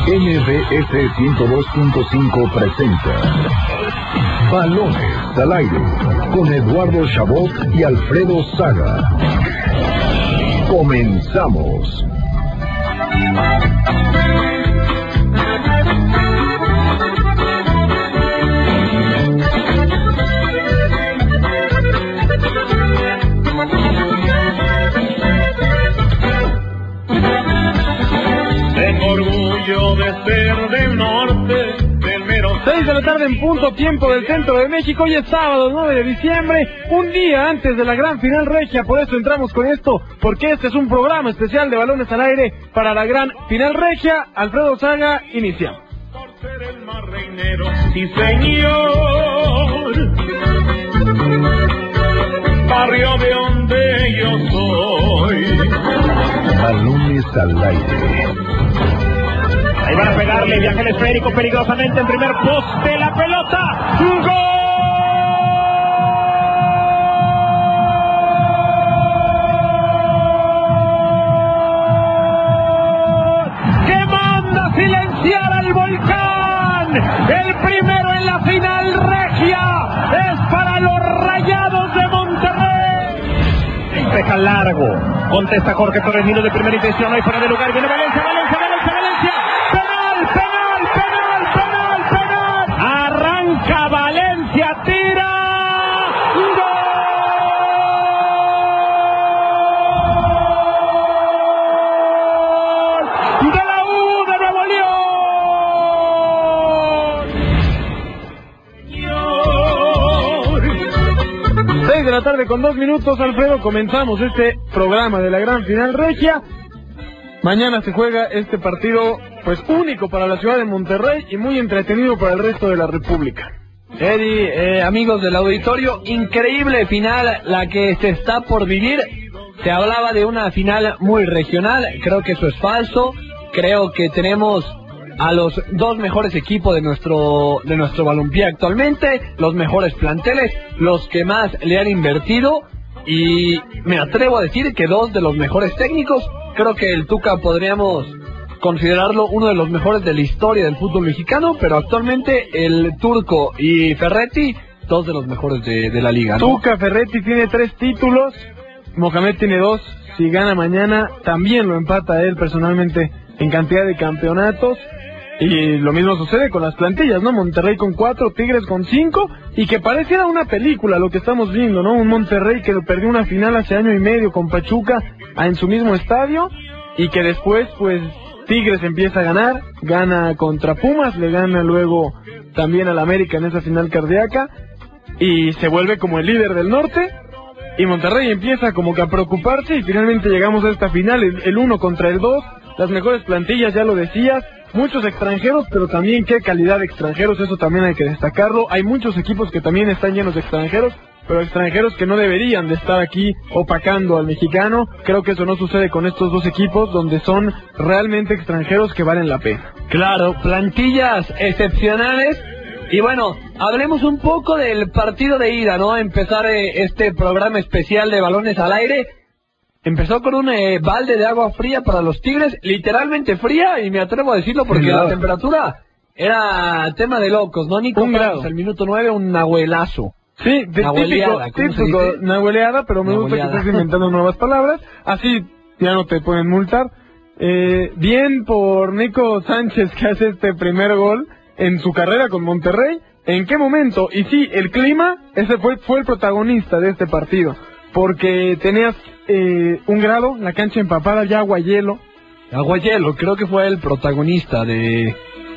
MBS 102.5 presenta Balones al Aire con Eduardo Chabot y Alfredo Saga. Comenzamos. Tengo orgullo de ser del norte, del mero... 6 de la tarde en punto, tiempo del centro de México. Hoy es sábado 9 de diciembre, un día antes de la gran final regia. Por eso entramos con esto, porque este es un programa especial de Balones al Aire para la gran final regia. Alfredo Saga, iniciamos. Por ser el más reinero, sí señor, barrio de donde yo soy. Balones al Aire. Ahí van a pegarle, viaja el esférico peligrosamente en primer poste, la pelota, ¡gol! ¡Que manda a silenciar al volcán! El primero en la final regia es para los Rayados de Monterrey. Deja largo, contesta Jorge Torres, de primera intención, no hay fuera de lugar, viene Valencia. Arranca Valencia, tira, ¡gol! De la U de Nuevo León. 6 de la tarde con 2 minutos, Alfredo. Comenzamos este programa de la gran final regia. Mañana se juega este partido, pues único para la ciudad de Monterrey y muy entretenido para el resto de la República. Eddie, amigos del auditorio, increíble final la que se está por vivir. Se hablaba de una final muy regional, creo que eso es falso. Creo que tenemos a los dos mejores equipos de nuestro balompié actualmente, los mejores planteles, los que más le han invertido, y me atrevo a decir que dos de los mejores técnicos. Creo que el Tuca podríamos considerarlo uno de los mejores de la historia del fútbol mexicano, pero actualmente el Turco y Ferretti, dos de los mejores de la liga, ¿no? Tuca, Ferretti tiene 3 títulos, Mohamed tiene 2, si gana mañana también lo empata él personalmente en cantidad de campeonatos, y lo mismo sucede con las plantillas, ¿no? Monterrey con 4, Tigres con 5, y que pareciera una película lo que estamos viendo, ¿no? Un Monterrey que perdió una final hace año y medio con Pachuca en su mismo estadio, y que después, pues, Tigres empieza a ganar, gana contra Pumas, le gana luego también al América en esa final cardíaca, y se vuelve como el líder del norte, y Monterrey empieza como que a preocuparse, y finalmente llegamos a esta final, el 1 contra el 2, las mejores plantillas, ya lo decías, muchos extranjeros, pero también qué calidad de extranjeros, eso también hay que destacarlo. Hay muchos equipos que también están llenos de extranjeros, pero extranjeros que no deberían de estar aquí opacando al mexicano. Creo que eso no sucede con estos dos equipos, donde son realmente extranjeros que valen la pena. Claro, plantillas excepcionales. Y bueno, hablemos un poco del partido de ida, ¿no? Empezar este programa especial de Balones al Aire. Empezó con un balde de agua fría para los Tigres, literalmente fría, y me atrevo a decirlo porque la temperatura era tema de locos, ¿no, Nico? 1 grado. Al minuto 9, un nahuelazo. Sí, típico nahueleada, pero me gusta que estés inventando nuevas palabras, así ya no te pueden multar. Bien por Nico Sánchez, que hace este primer gol en su carrera con Monterrey. ¿En qué momento? Y sí, el clima, ese fue el protagonista de este partido, porque tenías 1 grado, la cancha empapada, ya agua hielo, creo que fue el protagonista de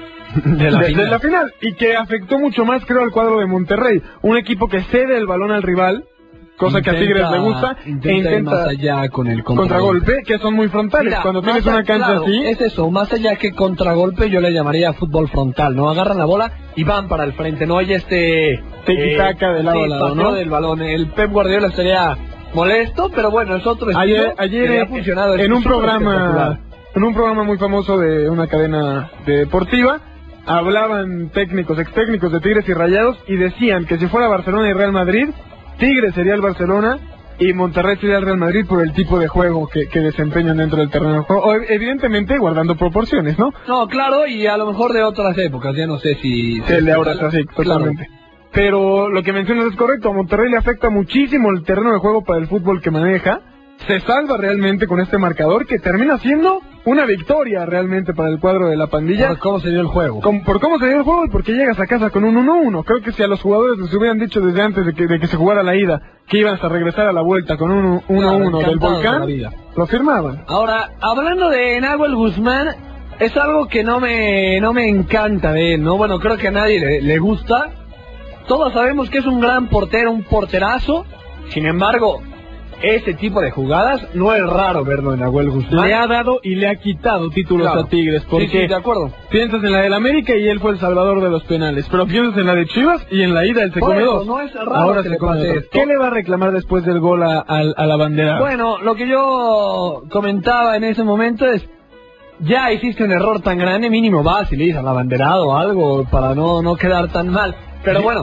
la final, y que afectó mucho más, creo, al cuadro de Monterrey, un equipo que cede el balón al rival, cosa que a Tigres le gusta, e intenta más allá con el contragolpe, que son muy frontales. Mira, cuando tienes una cancha así, es eso, más allá que contragolpe, yo le llamaría fútbol frontal, ¿no? Agarran la bola y van para el frente, no hay tiki-taka de lado a lado, ¿no? Del balón. El Pep Guardiola estaría molesto, pero bueno, es otro estilo. Ayer ha funcionado en un programa muy famoso de una cadena deportiva, hablaban extécnicos de Tigres y Rayados, y decían que si fuera Barcelona y Real Madrid, Tigres sería el Barcelona y Monterrey sería el Real Madrid por el tipo de juego que desempeñan dentro del terreno de juego, evidentemente guardando proporciones, ¿no? No, claro, y a lo mejor de otras épocas, ya no sé si... El de ahora es así, totalmente. Claro. Pero lo que mencionas es correcto, a Monterrey le afecta muchísimo el terreno de juego para el fútbol que maneja, se salva realmente con este marcador que termina siendo una victoria realmente para el cuadro de la pandilla. Por cómo se dio el juego. Por cómo se dio el juego y porque llegas a casa con un 1-1. Creo que si a los jugadores les hubieran dicho desde antes de que se jugara la ida que iban a regresar a la vuelta con un 1-1 del Volcán, lo firmaban. Ahora, hablando de Nahuel Guzmán, es algo que no me encanta de él, ¿no? Bueno, creo que a nadie le gusta. Todos sabemos que es un gran portero, un porterazo. Sin embargo, ese tipo de jugadas no es raro verlo en Nahuel Guzmán. Le ha dado y le ha quitado títulos a Tigres, porque sí, de acuerdo. Piensas en la del América y él fue el salvador de los penales, pero piensas en la de Chivas y en la ida él se come dos. No es raro. Ahora se come dos. ¿Qué le va a reclamar después del gol a la bandera? Bueno, lo que yo comentaba en ese momento es, ya hiciste un error tan grande, mínimo vas y le dices al abanderado o algo para no quedar tan mal. Pero bueno,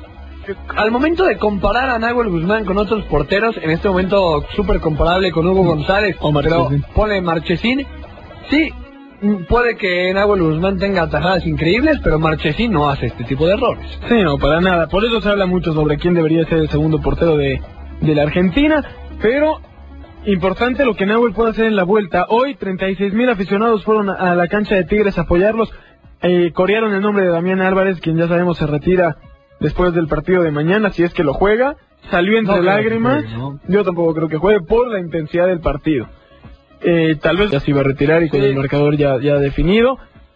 al momento de comparar a Nahuel Guzmán con otros porteros, en este momento súper comparable con Hugo González, pero pone Marchesín, sí, puede que Nahuel Guzmán tenga atajadas increíbles, pero Marchesín no hace este tipo de errores. Sí, no, para nada. Por eso se habla mucho sobre quién debería ser el segundo portero de la Argentina, pero importante lo que Nahuel puede hacer en la vuelta. Hoy 36,000 aficionados fueron a la cancha de Tigres a apoyarlos, corearon el nombre de Damián Álvarez, quien ya sabemos se retira después del partido de mañana, si es que lo juega. Salió entre lágrimas, yo tampoco creo que juegue por la intensidad del partido. Tal vez ya se iba a retirar y con el marcador ya definido,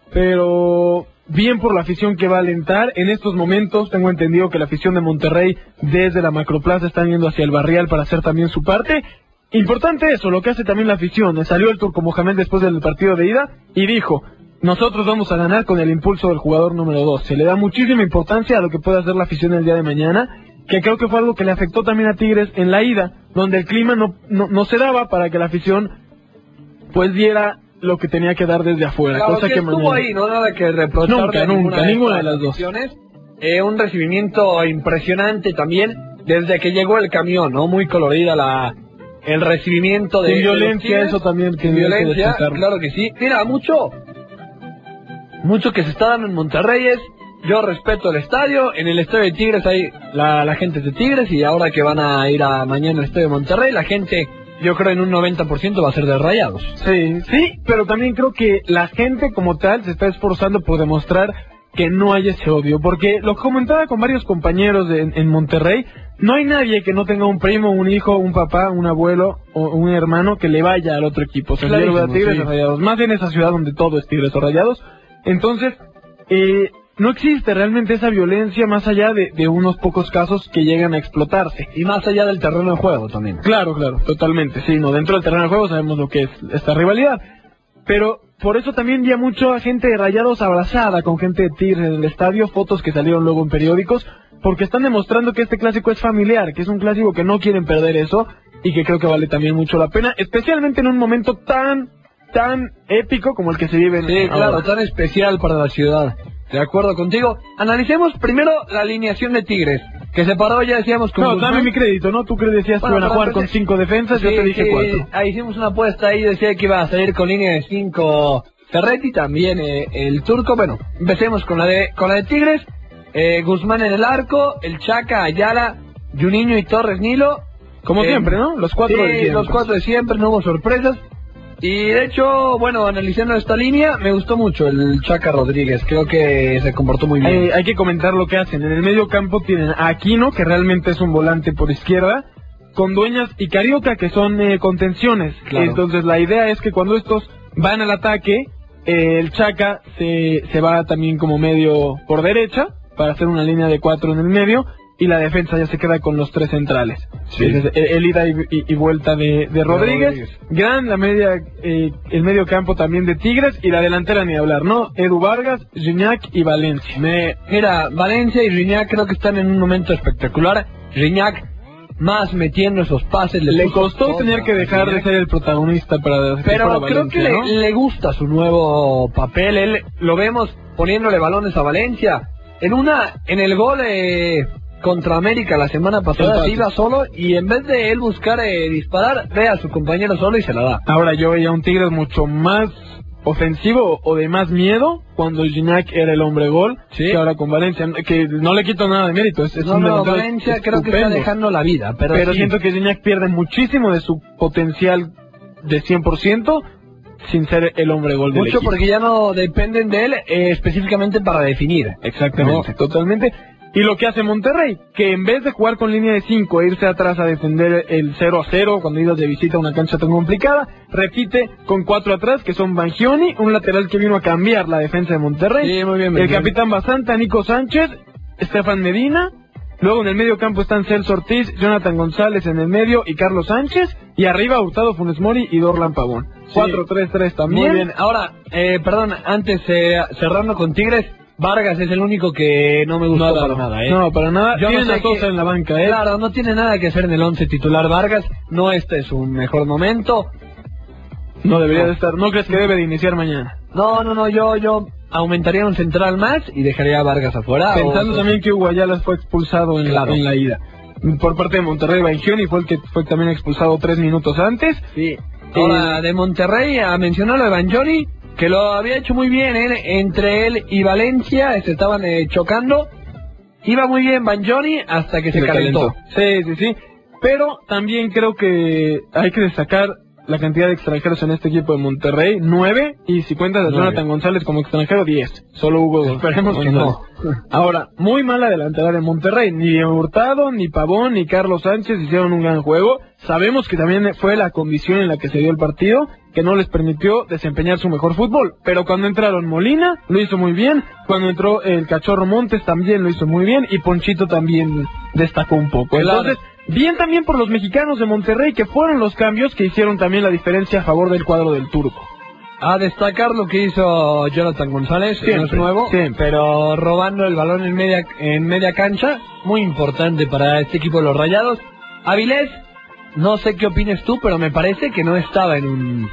pero bien por la afición que va a alentar. En estos momentos tengo entendido que la afición de Monterrey desde la Macroplaza están yendo hacia el Barrial para hacer también su parte. Importante eso, lo que hace también la afición. Salió el Turco Mohamed después del partido de ida y dijo: nosotros vamos a ganar con el impulso del jugador número 2. Se le da muchísima importancia a lo que puede hacer la afición el día de mañana, que creo que fue algo que le afectó también a Tigres en la ida, donde el clima no se daba para que la afición pues diera lo que tenía que dar desde afuera. Claro, cosa que estuvo mañana... ahí, no nada que reprochar. Ninguna de las dos. Un recibimiento impresionante también desde que llegó el camión, ¿no? Muy colorida el recibimiento de... Sin violencia, eso también. Sin violencia, claro que sí. Mira, mucho que se está dando en Monterrey es, yo respeto el estadio, en el estadio de Tigres hay la gente de Tigres, y ahora que van a ir mañana al estadio de Monterrey, la gente, yo creo en un 90% va a ser de Rayados. Sí, pero también creo que la gente como tal se está esforzando por demostrar que no hay ese odio, porque lo comentaba con varios compañeros en Monterrey, no hay nadie que no tenga un primo, un hijo, un papá, un abuelo o un hermano que le vaya al otro equipo, o sea, a Tigres o Rayados, más en esa ciudad donde todo es Tigres o Rayados. Entonces, no existe realmente esa violencia más allá de unos pocos casos que llegan a explotarse. Y más allá del terreno de juego también. Claro, totalmente, sí, no, dentro del terreno de juego sabemos lo que es esta rivalidad. Pero por eso también vi a mucha gente de Rayados abrazada con gente de Tigres en el estadio, fotos que salieron luego en periódicos, porque están demostrando que este clásico es familiar, que es un clásico que no quieren perder eso, y que creo que vale también mucho la pena, especialmente en un momento tan épico como el que se vive en Sí, claro, tan especial para la ciudad. De acuerdo contigo. Analicemos primero la alineación de Tigres, que se paró, ya decíamos, con Guzmán. Dame mi crédito, ¿no? Tú decías que iban a jugar con 5 defensas, yo te dije 4. Ahí hicimos una apuesta ahí, decía que iba a salir con línea de 5 Ferretti, también el turco. Bueno, empecemos con la de Tigres. Guzmán en el arco, el Chaca, Ayala, Juninho y Torres Nilo. Como siempre, ¿no? Los 4 de siempre. Los 4 de siempre, no hubo sorpresas. Y de hecho, bueno, analizando esta línea, me gustó mucho el Chaca Rodríguez, creo que se comportó muy bien. Hay que comentar lo que hacen. En el medio campo tienen a Aquino, que realmente es un volante por izquierda, con Dueñas y Carioca, que son contenciones. Claro. Entonces la idea es que cuando estos van al ataque, el Chaca se va también como medio por derecha, para hacer una línea de 4 en el medio, y la defensa ya se queda con los 3 centrales. Sí. El ida y vuelta de Rodríguez. Gran la media, el medio campo también de Tigres, y la delantera ni hablar, ¿no? Edu Vargas, Gignac y Valencia. Mira, Valencia y Gignac creo que están en un momento espectacular. Gignac más metiendo esos pases. Le costó tener que dejar de ser el protagonista para... Pero creo Valencia, que ¿no? le gusta su nuevo papel. Lo vemos poniéndole balones a Valencia. En el gol contra América la semana pasada, se iba solo y en vez de él buscar disparar, ve a su compañero solo y se la da. Ahora yo veía un Tigres mucho más ofensivo o de más miedo cuando Gignac era el hombre gol, sí, que ahora con Valencia, que no le quito nada de mérito, es un Valencia creo que está dejando la vida, pero sí, siento que Gignac pierde muchísimo de su potencial de 100% sin ser el hombre gol del mucho equipo. Porque ya no dependen de él específicamente para definir. Exactamente, no, totalmente. Y lo que hace Monterrey, que en vez de jugar con línea de 5 e irse atrás a defender el 0-0 cuando ibas de visita a una cancha tan complicada, repite con 4 atrás, que son Bangioni, un lateral que vino a cambiar la defensa de Monterrey, sí, muy bien, el capitán Basanta, Nico Sánchez, Estefan Medina, luego en el medio campo están Celso Ortiz, Jonathan González en el medio y Carlos Sánchez, y arriba Hurtado, Funes Mori y Dorlan Pavón. Sí. 4-3-3 también. Muy bien, ahora, perdón, antes cerrando con Tigres, Vargas es el único que no me gustó para nada, No, para nada. Yo tiene no sé a Sosa en la banca, Claro, no tiene nada que hacer en el 11 titular Vargas, no este es su mejor momento. No debería de estar, ¿no crees que debe de iniciar mañana? No, yo aumentaría un central más y dejaría a Vargas afuera. Pensando también que Hugo Ayala fue expulsado en la ida. Por parte de Monterrey, Bangioni fue el que fue también expulsado 3 minutos antes. Sí. Ahora, de Monterrey, a mencionar lo de Bangioni, que lo había hecho muy bien, entre él y Valencia, se estaban chocando. Iba muy bien Bangioni hasta que se calentó. Sí. Pero también creo que hay que destacar la cantidad de extranjeros en este equipo de Monterrey, 9, y si cuentas a Jonathan González como extranjero, 10. Solo Hugo. Esperemos que no. Ahora, muy mala delantera de Monterrey. Ni Hurtado, ni Pavón, ni Carlos Sánchez hicieron un gran juego. Sabemos que también fue la condición en la que se dio el partido, que no les permitió desempeñar su mejor fútbol. Pero cuando entraron Molina, lo hizo muy bien. Cuando entró el Cachorro Montes, también lo hizo muy bien. Y Ponchito también destacó un poco. Entonces, bien también por los mexicanos de Monterrey, que fueron los cambios que hicieron también la diferencia a favor del cuadro del Turco. A destacar lo que hizo Jonathan González, que no es nuevo, pero robando el balón en media cancha, muy importante para este equipo de los Rayados. Avilés, no sé qué opines tú, pero me parece que no estaba en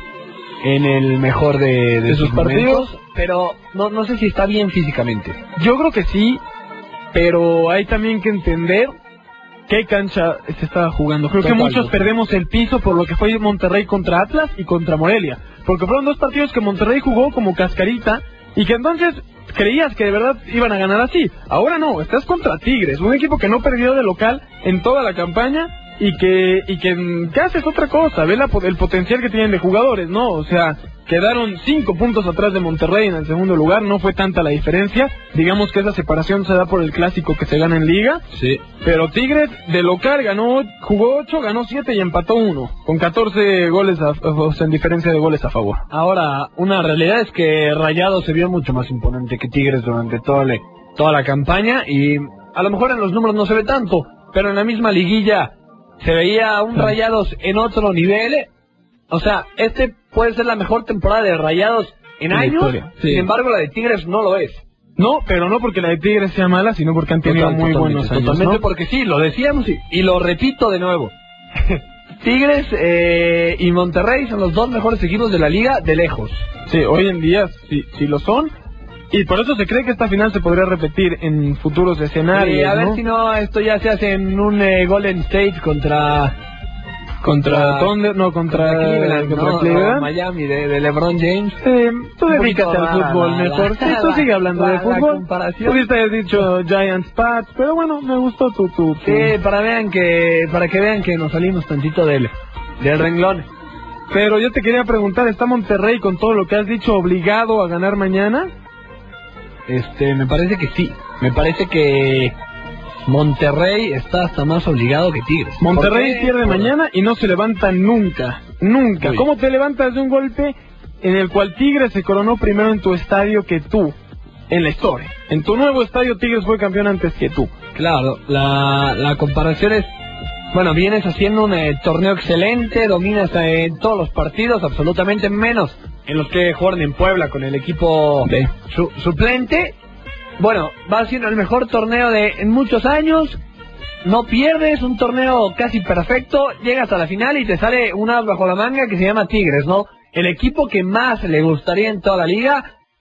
el mejor de sus partidos, pero no sé si está bien físicamente. Yo creo que sí, pero hay también que entender qué cancha se estaba jugando. Creo que muchos perdemos el piso por lo que fue Monterrey contra Atlas y contra Morelia, porque fueron 2 partidos que Monterrey jugó como cascarita y que entonces creías que de verdad iban a ganar así. Ahora no, estás contra Tigres, un equipo que no perdió de local en toda la campaña y que haces otra cosa. Ve el potencial que tienen de jugadores, ¿no? O sea, quedaron 5 puntos atrás de Monterrey en el segundo lugar, no fue tanta la diferencia. Digamos que esa separación se da por el clásico que se gana en Liga. Sí. Pero Tigres de local jugó 8, ganó 7 y empató 1, con 14 goles en diferencia de goles a favor. Ahora, una realidad es que Rayados se vio mucho más imponente que Tigres durante toda la campaña, y a lo mejor en los números no se ve tanto, pero en la misma liguilla se veía un Rayados en otro nivel. O sea, puede ser la mejor temporada de Rayados en años, sin embargo la de Tigres no lo es. No, pero no porque la de Tigres sea mala, sino porque han tenido muy buenos años. Totalmente, ¿no? Porque sí, lo decíamos y lo repito de nuevo. Tigres y Monterrey son los 2 mejores equipos de la liga de lejos. Sí, hoy en día sí lo son. Y por eso se cree que esta final se podría repetir en futuros escenarios. Y a ver si no, esto ya se hace en un Golden State contra Cleveland, Cleveland, Miami, de LeBron James. Tú dedícate al fútbol mejor. Sí, tú sigue hablando de fútbol. Pudiste haber dicho Giants Pats, pero bueno, me gustó tu. Sí, para que vean que nos salimos tantito del renglón. Pero yo te quería preguntar, ¿está Monterrey con todo lo que has dicho obligado a ganar mañana? Me parece que sí. Me parece que Monterrey está hasta más obligado que Tigres. Monterrey pierde mañana y no se levanta nunca. Uy. ¿Cómo te levantas de un golpe en el cual Tigres se coronó primero en tu estadio que tú? En la historia. En tu nuevo estadio Tigres fue campeón antes que tú. Claro, la comparación es... Bueno, vienes haciendo un torneo excelente, dominas en todos los partidos, absolutamente menos en los que jugaron en Puebla con el equipo suplente. Bueno, va haciendo el mejor torneo en muchos años, no pierdes, un torneo casi perfecto, llegas a la final y te sale una bajo la manga que se llama Tigres, ¿no? El equipo que más le gustaría en toda la liga,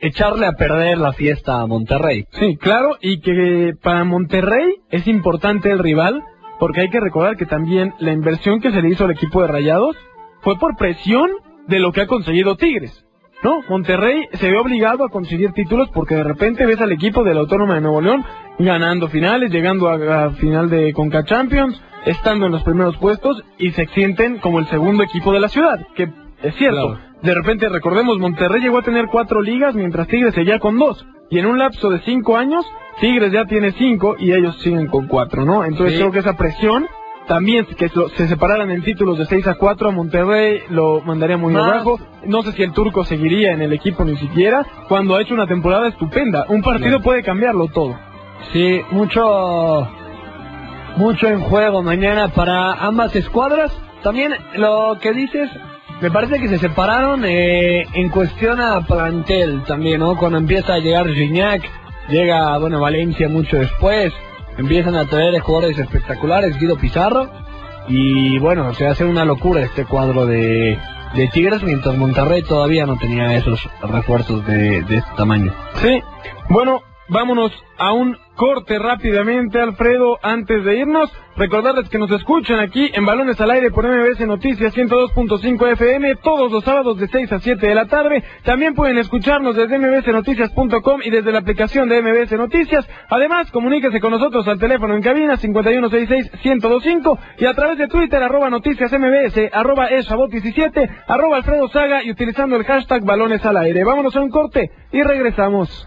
echarle a perder la fiesta a Monterrey. Sí, claro, y que para Monterrey es importante el rival, porque hay que recordar que también la inversión que se le hizo al equipo de Rayados fue por presión de lo que ha conseguido Tigres, ¿no? Monterrey se ve obligado a conseguir títulos porque de repente ves al equipo de la Autónoma de Nuevo León ganando finales, llegando a final de Conca Champions, estando en los primeros puestos y se sienten como el segundo equipo de la ciudad, que es cierto. Claro. De repente, recordemos, Monterrey llegó a tener 4 ligas mientras Tigres seguía con 2. Y en un lapso de 5 años, Tigres ya tiene 5 y ellos siguen con 4, ¿no? Entonces creo que esa presión, también que se separaran en títulos de 6-4 a Monterrey, lo mandaría muy abajo. No sé si el turco seguiría en el equipo ni siquiera, cuando ha hecho una temporada estupenda. Un partido puede cambiarlo todo. Sí, mucho en juego mañana para ambas escuadras. También lo que dices, me parece que se separaron en cuestión a plantel también, ¿no? Cuando empieza a llegar Gignac, llega, Valencia mucho después, empiezan a traer jugadores espectaculares, Guido Pizarro, y se hace una locura este cuadro de Tigres, mientras Monterrey todavía no tenía esos refuerzos de este tamaño. Sí, vámonos a un corte rápidamente, Alfredo, antes de irnos. Recordarles que nos escuchan aquí en Balones al Aire por MBS Noticias 102.5 FM todos los sábados de 6 a 7 de la tarde. También pueden escucharnos desde mbsnoticias.com y desde la aplicación de MBS Noticias. Además, comuníquese con nosotros al teléfono en cabina 5166-1025 y a través de Twitter, @noticiasmbs, @eshabot17, @Alfredo Saga y utilizando el hashtag Balones al Aire. Vámonos a un corte y regresamos.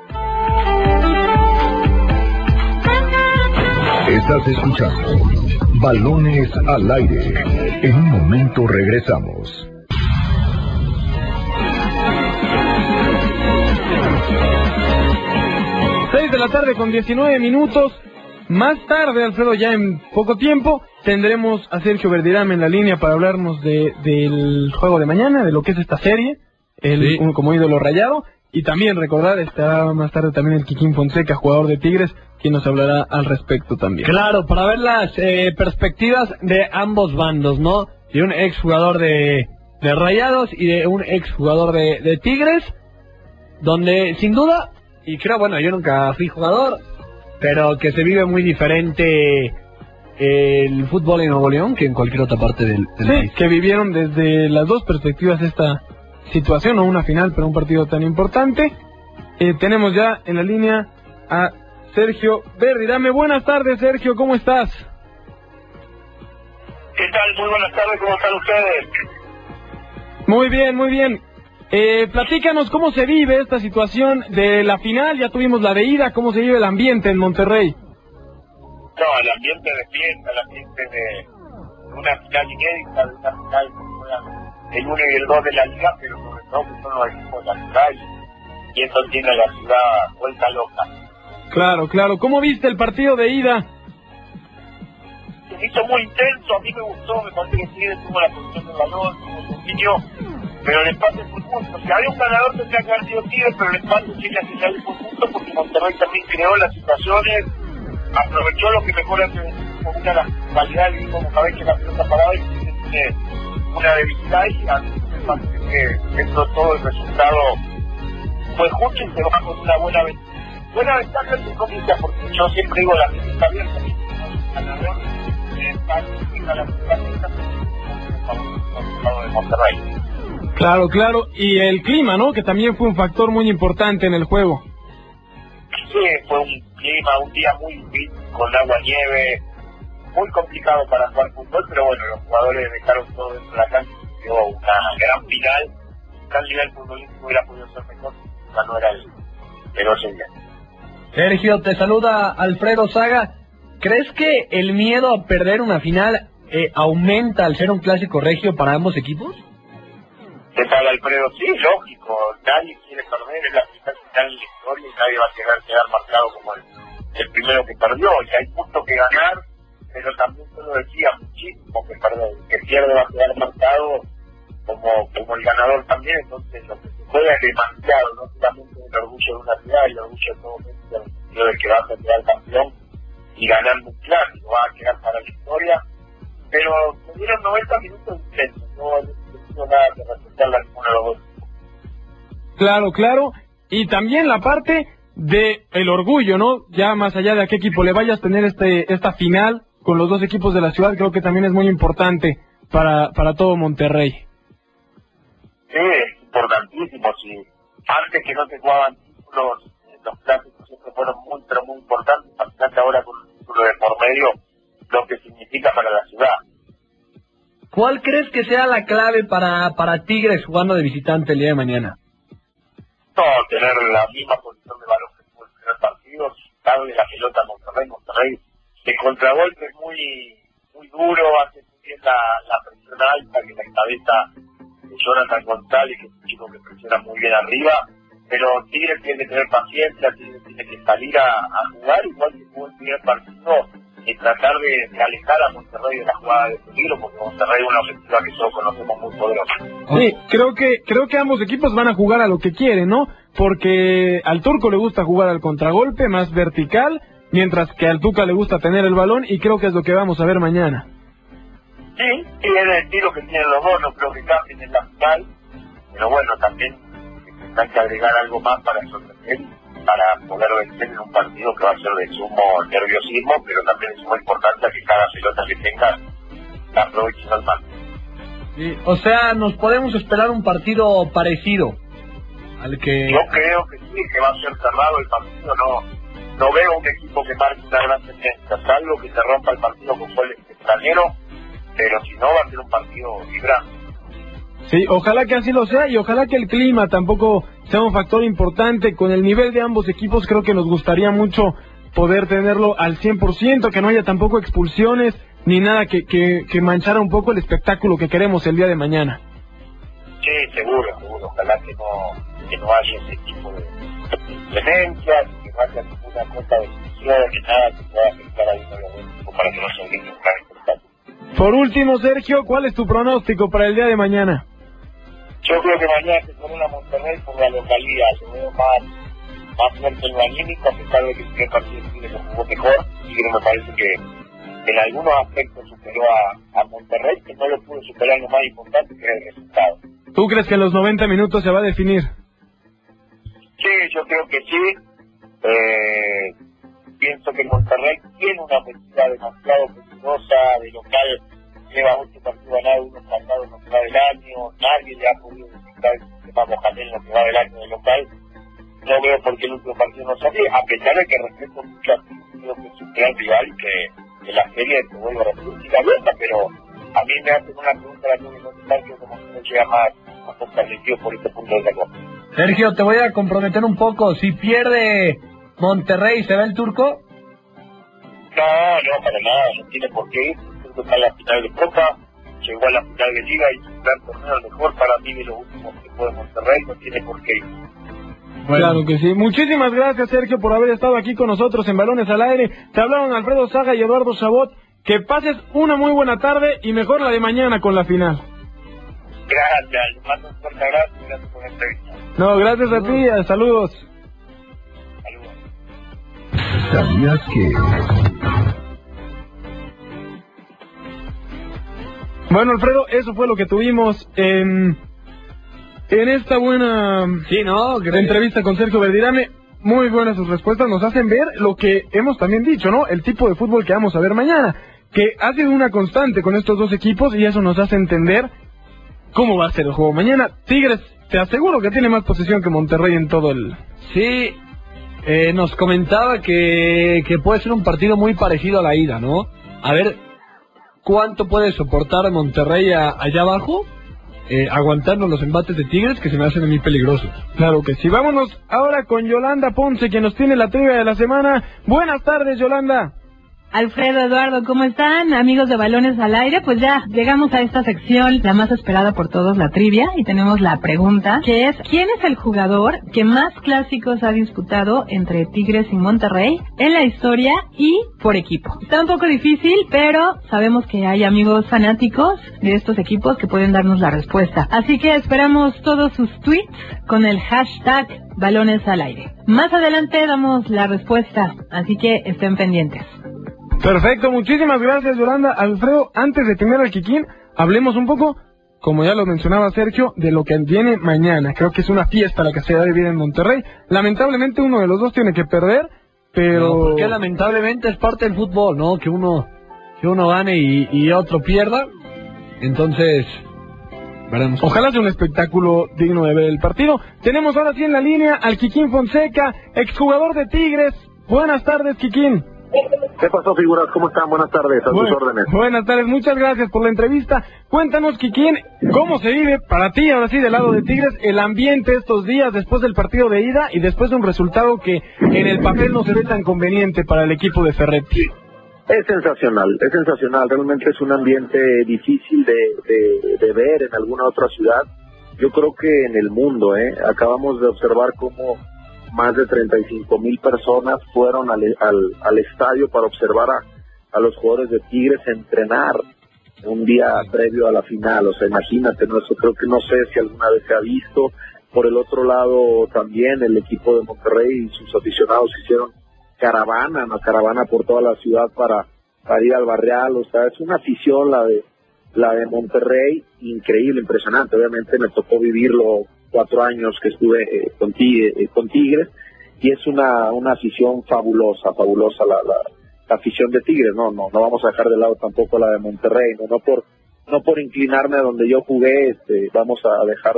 Estás escuchando Balones al Aire. En un momento regresamos. Seis de la tarde con 19 minutos. Más tarde, Alfredo, ya en poco tiempo, tendremos a Sergio Verdirame en la línea para hablarnos del juego de mañana, de lo que es esta serie, uno como ídolo rayado. Y también recordar, estará más tarde también el Kikín Fonseca, jugador de Tigres, quien nos hablará al respecto también. Claro, para ver las perspectivas de ambos bandos, ¿no? De un exjugador de Rayados y de un exjugador de Tigres, donde sin duda, y creo, yo nunca fui jugador, pero que se vive muy diferente el fútbol en Nuevo León que en cualquier otra parte del país. Que vivieron desde las dos perspectivas esta situación, no una final, pero un partido tan importante. Tenemos ya en la línea a Sergio Verdirame. Buenas tardes, Sergio, ¿cómo estás? ¿Qué tal? Muy buenas tardes, ¿cómo están ustedes? Muy bien, muy bien. Platícanos cómo se vive esta situación de la final, ya tuvimos la de ida, cómo se vive el ambiente en Monterrey. No, el ambiente de fiesta, el ambiente de una final inédita, de una final como el 1 y el 2 de la liga, pero sobre todo que son los equipos de la ciudad y eso tiene a la ciudad vuelta loca. Claro. ¿Cómo viste el partido de ida? Se hizo muy intenso, a mí me gustó, me parece que Tigres tuvo la posición del balón, tuvo su dominio, pero el empate fue justo. Si había un ganador tendría que haber sido Tigres, pero el empate sí la final fue justo porque Monterrey también creó las situaciones, aprovechó lo que mejor hace con una de las cualidades, como sabéis que la pelota parada y tiene una debilidad y a mí me parece que dentro de todo el resultado fue justo y se va con una buena ventaja entre comillas, porque yo siempre digo la gente está abierta, ganador de Monterrey. Claro, y el clima, ¿no? Que también fue un factor muy importante en el juego. Sí, fue un clima, un día muy difícil, con agua, nieve, muy complicado para jugar fútbol, pero los jugadores dejaron todo dentro de la cancha y dio una gran final. Tal nivel futbolístico hubiera podido ser mejor, no era el 8 día. Sergio, te saluda Alfredo Saga. ¿Crees que el miedo a perder una final aumenta al ser un clásico regio para ambos equipos? ¿Qué tal, Alfredo? Sí, lógico. Nadie quiere perder, es la primera final en la historia y nadie va a quedar marcado como el primero que perdió. Y hay mucho que ganar, pero también te lo decía, muchísimo que perder. El que pierde va a quedar marcado como el ganador también. Entonces, lo que se juega es demasiado, no solamente el orgullo de una ciudad, el orgullo de todo México, el sentido de que va a ser el campeón y ganando un clásico, va a quedar para la historia. Pero se dieron 90 minutos intensos, no nada que respetarla ninguna de los dos. Claro. y también la parte de el orgullo, ¿no? Ya más allá de a qué equipo le vayas a tener esta final con los dos equipos de la ciudad, creo que también es muy importante para todo Monterrey. Sí, es importantísimo. Sí. Antes que no se jugaban títulos, los clásicos siempre fueron muy, pero muy importantes. Bastante ahora con el título de por medio, lo que significa para la ciudad. ¿Cuál crees que sea la clave para Tigres jugando de visitante el día de mañana? No, tener la misma posición de balón que tuvo el primer partido, darle la pelota a Monterrey. Monterrey de contragolpe es muy duro, hace muy bien la presión alta que la encabeza Jonathan González, que es un chico que presiona muy bien arriba, pero Tigres tiene que tener paciencia, Tigres tiene que salir a jugar igual que jugó el primer partido, y tratar de alejar a Monterrey de la jugada de peligro, porque Monterrey es una ofensiva que todos conocemos muy poderosa. Sí, creo que ambos equipos van a jugar a lo que quieren, ¿no? Porque al Turco le gusta jugar al contragolpe, más vertical, mientras que al Tuca le gusta tener el balón, y creo que es lo que vamos a ver mañana. Sí, es el estilo que tienen los dos, no creo que cambien en la final, pero bueno, también hay que agregar algo más para sorprender, para poder vencer en un partido que va a ser de sumo nerviosismo, pero también es muy importante que cada pelota que tenga la aprovechen al máximo. Sí, o sea, nos podemos esperar un partido parecido al que... Yo creo que sí, que va a ser cerrado el partido, no veo un equipo que marque una gran tendencia, salvo que se rompa el partido con goles extranjeros, pero si no va a ser un partido vibrante. Sí, ojalá que así lo sea, y ojalá que el clima tampoco sea un factor importante. Con el nivel de ambos equipos creo que nos gustaría mucho poder tenerlo al 100%, que no haya tampoco expulsiones ni nada que manchara un poco el espectáculo que queremos el día de mañana. Sí, seguro, ojalá que no haya ese tipo de inclemencias, que no haya ninguna cosa de expulsión, que nada que pueda afectar a un equipo para que no se olvide un gran espectáculo. Por último, Sergio, ¿cuál es tu pronóstico para el día de mañana? Yo creo que mañana se corona Monterrey por la localidad. Yo veo más fuerte en lo anímico, a pesar de que el primer partido Tigre lo jugó mejor. Tigre me parece que en algunos aspectos superó a Monterrey, que no lo pudo superar lo más importante, que era el resultado. ¿Tú crees que en los 90 minutos se va a definir? Sí, yo creo que sí. Pienso que Monterrey tiene una ofensiva demasiado peligrosa, de local. Lleva 8 partidos ganados, unos empatados en lo que va del año. Nadie le ha podido visitar el sistema Mohamed en lo que va del año de local. No veo por qué el último partido no salió, a pesar de que respeto mucho a que es un gran rival y que la serie se vuelve a reproducir abierta, pero a mí me hacen una pregunta de que como que no llega más fortalecido por este punto de la cosa. Sergio, te voy a comprometer un poco. Si pierde Monterrey, ¿se va el Turco? No, para nada, no tiene por qué ir. Está en la final de Copa, llegó a la final de Liga y un gran torneo, el mejor para mí de los últimos tiempos de Monterrey, no tiene por qué ir. Bueno. Claro que sí. Muchísimas gracias, Sergio, por haber estado aquí con nosotros en Balones al Aire. Te hablaron Alfredo Saga y Eduardo Chabot. Que pases una muy buena tarde y mejor la de mañana con la final. Gracias, les mando un fuerte abrazo y gracias por la entrevista. No, gracias a ti, saludos. ¿Sabías que...? Bueno, Alfredo, eso fue lo que tuvimos en esta buena entrevista con Sergio Verdirame. Muy buenas sus respuestas, nos hacen ver lo que hemos también dicho, ¿no? El tipo de fútbol que vamos a ver mañana, que ha sido una constante con estos dos equipos y eso nos hace entender cómo va a ser el juego mañana. Tigres, te aseguro que tiene más posesión que Monterrey en todo el... Sí, nos comentaba que puede ser un partido muy parecido a la ida, ¿no? A ver cuánto puede soportar Monterrey allá abajo, aguantando los embates de Tigres que se me hacen a mí peligrosos. Claro que sí. Vámonos ahora con Yolanda Ponce, quien nos tiene la trivia de la semana. Buenas tardes, Yolanda. Alfredo, Eduardo, ¿cómo están? Amigos de Balones al Aire, pues ya llegamos a esta sección, la más esperada por todos, la trivia, y tenemos la pregunta, que es, ¿quién es el jugador que más clásicos ha disputado entre Tigres y Monterrey en la historia y por equipo? Está un poco difícil, pero sabemos que hay amigos fanáticos de estos equipos que pueden darnos la respuesta. Así que esperamos todos sus tweets con el hashtag Balones al Aire. Más adelante damos la respuesta, así que estén pendientes. Perfecto, muchísimas gracias, Yolanda. Alfredo, antes de tener al Kikín, hablemos un poco como ya lo mencionaba Sergio, de lo que viene mañana. Creo que es una fiesta la que se va a vivir en Monterrey. Lamentablemente uno de los dos tiene que perder, pero... No, porque lamentablemente es parte del fútbol, ¿no? Que uno gane y otro pierda. Entonces, veremos. Ojalá sea un espectáculo digno de ver el partido. Tenemos ahora sí en la línea al Kikín Fonseca, exjugador de Tigres. Buenas tardes, Kikín. ¿Qué pasó, figuras? ¿Cómo están? Buenas tardes, a tus órdenes. Buenas tardes, muchas gracias por la entrevista. Cuéntanos, Kikín, ¿cómo se vive para ti, ahora sí, del lado de Tigres, el ambiente estos días después del partido de ida y después de un resultado que en el papel no se ve tan conveniente para el equipo de Ferretti? Es sensacional, realmente es un ambiente difícil de ver en alguna otra ciudad. Yo creo que en el mundo, acabamos de observar cómo más de 35,000 personas fueron al estadio para observar a los jugadores de Tigres entrenar un día previo a la final. O sea, imagínate, ¿no? Eso creo que no sé si alguna vez se ha visto. Por el otro lado, también el equipo de Monterrey y sus aficionados hicieron caravana por toda la ciudad para ir al barrial. O sea, es una afición la de Monterrey, increíble, impresionante. Obviamente me tocó vivirlo 4 años que estuve con Tigres, y es una afición fabulosa la afición de Tigres. No vamos a dejar de lado tampoco la de Monterrey, no por inclinarme a donde yo jugué, vamos a dejar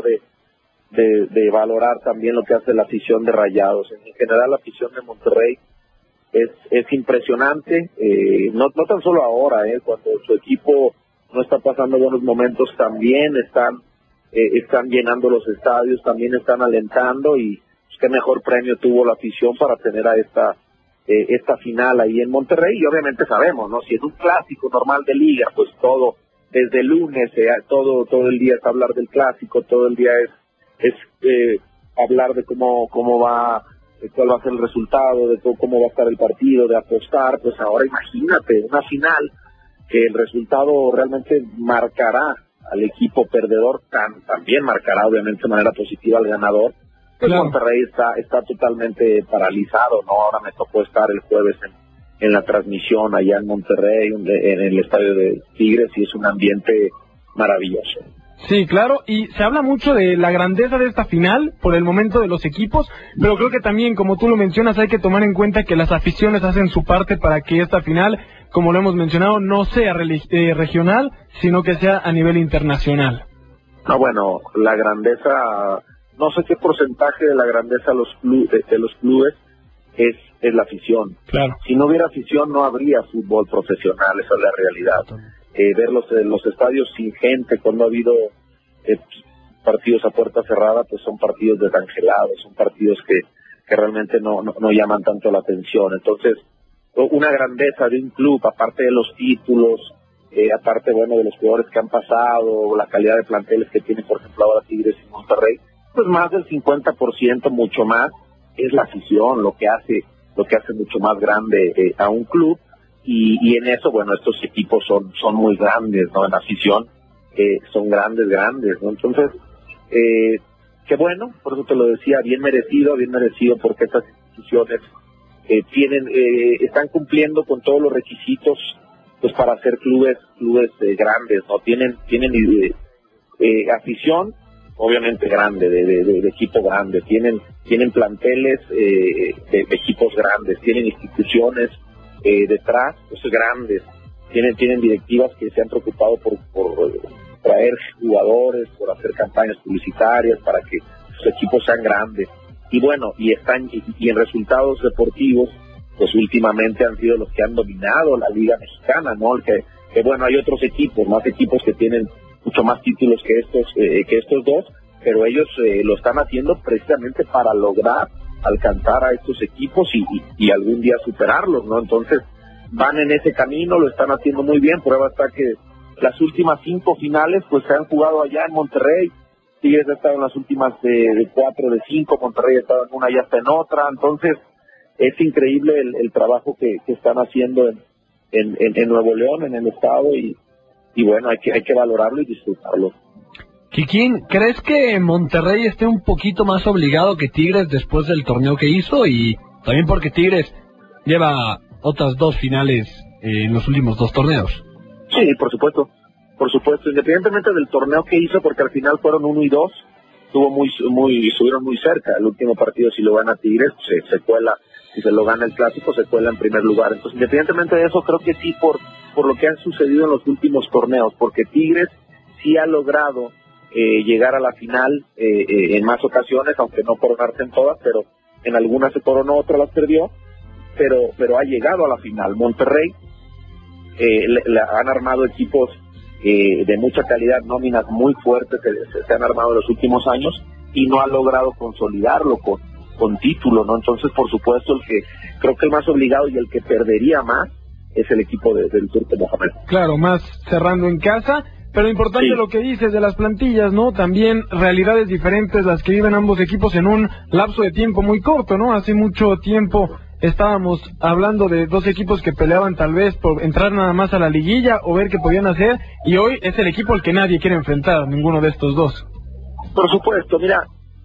de valorar también lo que hace la afición de Rayados. En general la afición de Monterrey es impresionante, no tan solo ahora, cuando su equipo no está pasando buenos momentos, también están llenando los estadios, también están alentando, y pues, qué mejor premio tuvo la afición para tener a esta final ahí en Monterrey. Y obviamente sabemos, ¿no? Si es un clásico normal de liga, pues todo, desde el lunes, todo el día es hablar del clásico, todo el día es hablar de cómo va, de cuál va a ser el resultado, de cómo va a estar el partido, de apostar. Pues ahora imagínate, una final que el resultado realmente marcará al equipo perdedor, también marcará obviamente de manera positiva al ganador. Pues claro. Monterrey está totalmente paralizado, ¿no? Ahora me tocó estar el jueves en la transmisión allá en Monterrey, en el estadio de Tigres, y es un ambiente maravilloso. Sí, claro, y se habla mucho de la grandeza de esta final por el momento de los equipos, pero creo que también, como tú lo mencionas, hay que tomar en cuenta que las aficiones hacen su parte para que esta final, como lo hemos mencionado, no sea regional, sino que sea a nivel internacional. No, bueno, la grandeza, no sé qué porcentaje de la grandeza de los clubes es la afición. Claro. Si no hubiera afición no habría fútbol profesional, esa es la realidad. Ver los estadios sin gente, cuando ha habido partidos a puerta cerrada, pues son partidos desangelados, son partidos que realmente no llaman tanto la atención. Entonces, una grandeza de un club, aparte de los títulos, aparte, bueno, de los jugadores que han pasado, la calidad de planteles que tiene, por ejemplo, ahora Tigres y Monterrey, pues más del 50%, mucho más, es la afición, lo que hace mucho más grande a un club. Y en eso, bueno, estos equipos son muy grandes, ¿no? En afición, son grandes, ¿no? Entonces, qué bueno, por eso te lo decía, bien merecido, porque estas instituciones están cumpliendo con todos los requisitos, pues para ser clubes grandes, ¿no? Tienen afición, obviamente grande, de equipo grande, tienen planteles de equipos grandes, tienen instituciones detrás, pues grandes, tienen directivas que se han preocupado por traer jugadores, por hacer campañas publicitarias para que sus equipos sean grandes, y bueno, y en resultados deportivos, pues últimamente han sido los que han dominado la Liga Mexicana, ¿no? Que bueno, hay otros equipos, más equipos que tienen mucho más títulos que estos dos, pero ellos lo están haciendo precisamente para lograr alcanzar a estos equipos y algún día superarlos, ¿no? Entonces van en ese camino, lo están haciendo muy bien. Prueba está que las últimas 5 finales pues se han jugado allá en Monterrey. Tigres ha estado en las últimas de 4, de 5, Monterrey ha estado en una y hasta en otra. Entonces es increíble el trabajo que están haciendo en Nuevo León, en el estado, y bueno, hay que valorarlo y disfrutarlo. Kikín, ¿crees que Monterrey esté un poquito más obligado que Tigres después del torneo que hizo? Y también porque Tigres lleva otras 2 finales en los últimos 2 torneos. Sí, por supuesto. por supuesto, independientemente del torneo que hizo, porque al final fueron 1 y 2, estuvieron muy cerca. El último partido, si lo gana Tigres, se cuela. Si se lo gana el clásico, se cuela en primer lugar. Entonces, independientemente de eso, creo que sí, por lo que han sucedido en los últimos torneos, porque Tigres sí ha logrado llegar a la final en más ocasiones, aunque no coronarse en todas, pero en algunas se coronó, otras las perdió, pero ha llegado a la final. Monterrey le han armado equipos de mucha calidad, nóminas muy fuertes se han armado en los últimos años y no ha logrado consolidarlo con título, ¿no? Entonces, por supuesto, creo que el más obligado y el que perdería más es el equipo del Turco Mohamed. Claro, más cerrando en casa, pero importante lo que dices de las plantillas, ¿no? También realidades diferentes las que viven ambos equipos en un lapso de tiempo muy corto, ¿no? Hace mucho tiempo estábamos hablando de dos equipos que peleaban tal vez por entrar nada más a la liguilla o ver qué podían hacer, y hoy es el equipo al que nadie quiere enfrentar, ninguno de estos dos. Por supuesto, mira,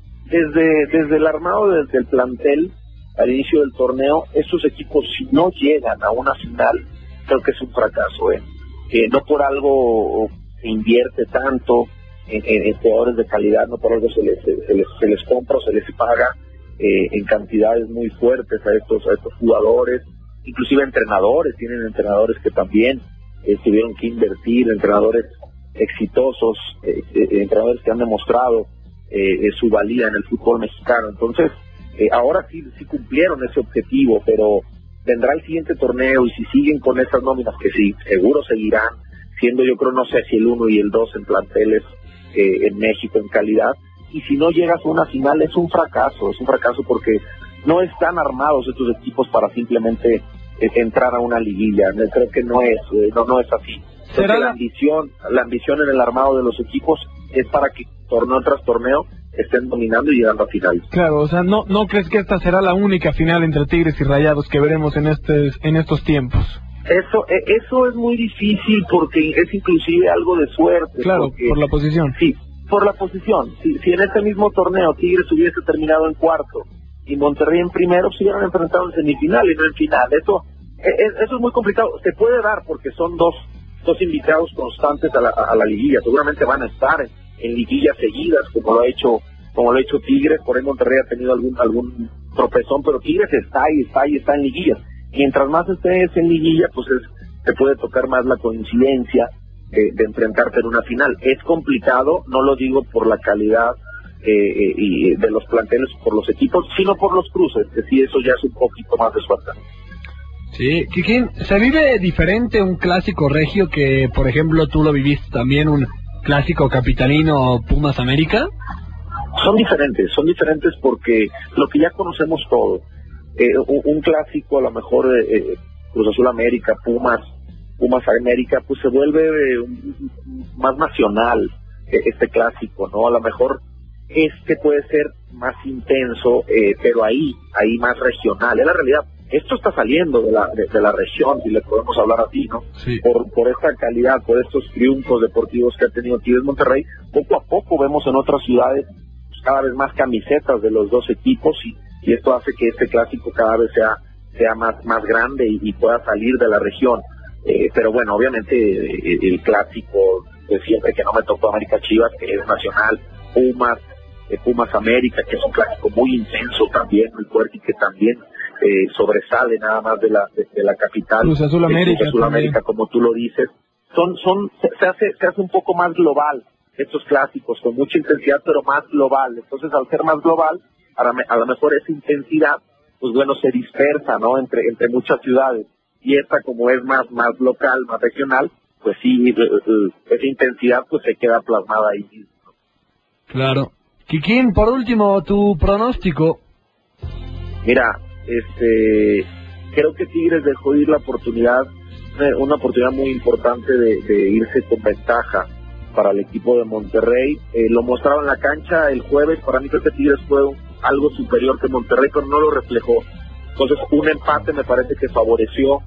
desde el armado del plantel al inicio del torneo, estos equipos, si no llegan a una final, creo que es un fracaso, no por algo se invierte tanto en jugadores de calidad, no por algo se les compra o se les paga en cantidades muy fuertes a estos jugadores, inclusive entrenadores. Tienen entrenadores que también tuvieron que invertir, entrenadores exitosos, entrenadores que han demostrado su valía en el fútbol mexicano. Entonces, ahora sí cumplieron ese objetivo, pero vendrá el siguiente torneo y si siguen con esas nóminas, que sí, seguro seguirán siendo, yo creo, no sé si el 1 y el 2 en planteles en México en calidad, y si no llegas a una final es un fracaso porque no están armados estos equipos para simplemente entrar a una liguilla. Creo que no es así. ¿Será la ambición en el armado de los equipos es para que torneo tras torneo estén dominando y llegando a finales? Claro, o sea, ¿no crees que esta será la única final entre Tigres y Rayados que veremos en estos tiempos? Eso es muy difícil porque es inclusive algo de suerte. Claro, porque, por la posición. Sí, por la posición. Si en este mismo torneo Tigres hubiese terminado en cuarto y Monterrey en primero, se hubieran enfrentado en semifinal y no en final. Eso es muy complicado. Se puede dar porque son dos invitados constantes a la liguilla. Seguramente van a estar en liguillas seguidas, como lo ha hecho Tigres. Por ahí Monterrey ha tenido algún tropezón, pero Tigres está en liguillas. Mientras más estés en liguilla, pues te puede tocar más la coincidencia de enfrentarte en una final. Es complicado, no lo digo por la calidad y de los planteles, por los equipos, sino por los cruces, que sí, eso ya es un poquito más de suerte. Sí, Kikín, ¿se vive diferente un clásico regio que, por ejemplo, tú lo viviste también, un clásico capitalino Pumas América? Son diferentes porque lo que ya conocemos todo, un clásico a lo mejor Cruz Azul América, Pumas América, pues se vuelve más nacional este clásico, ¿no? A lo mejor puede ser más intenso, pero ahí más regional. En la realidad, esto está saliendo de la región, si le podemos hablar así, ¿no? Sí. Por esta calidad, por estos triunfos deportivos que ha tenido Tigres Monterrey, poco a poco vemos en otras ciudades pues, cada vez más camisetas de los dos equipos y esto hace que este clásico cada vez sea más grande y pueda salir de la región. Pero bueno, obviamente el clásico de siempre, que no me tocó América Chivas, que es nacional, Pumas América, que es un clásico muy intenso también, muy fuerte y que también sobresale nada más de la capital. Cruz Azul América, como tú lo dices, se hace un poco más global estos clásicos, con mucha intensidad pero más global. Entonces, al ser más global, a lo mejor esa intensidad, pues bueno, se dispersa, ¿no? Entre muchas ciudades, y esta, como es más local, más regional, pues sí, esa intensidad pues se queda plasmada ahí. Claro. Kikín, por último, tu pronóstico. Mira, creo que Tigres dejó ir la oportunidad, una oportunidad muy importante de irse con ventaja para el equipo de Monterrey. Lo mostraba en la cancha el jueves. Para mí creo que Tigres fue algo superior que Monterrey, pero no lo reflejó. Entonces, un empate me parece que favoreció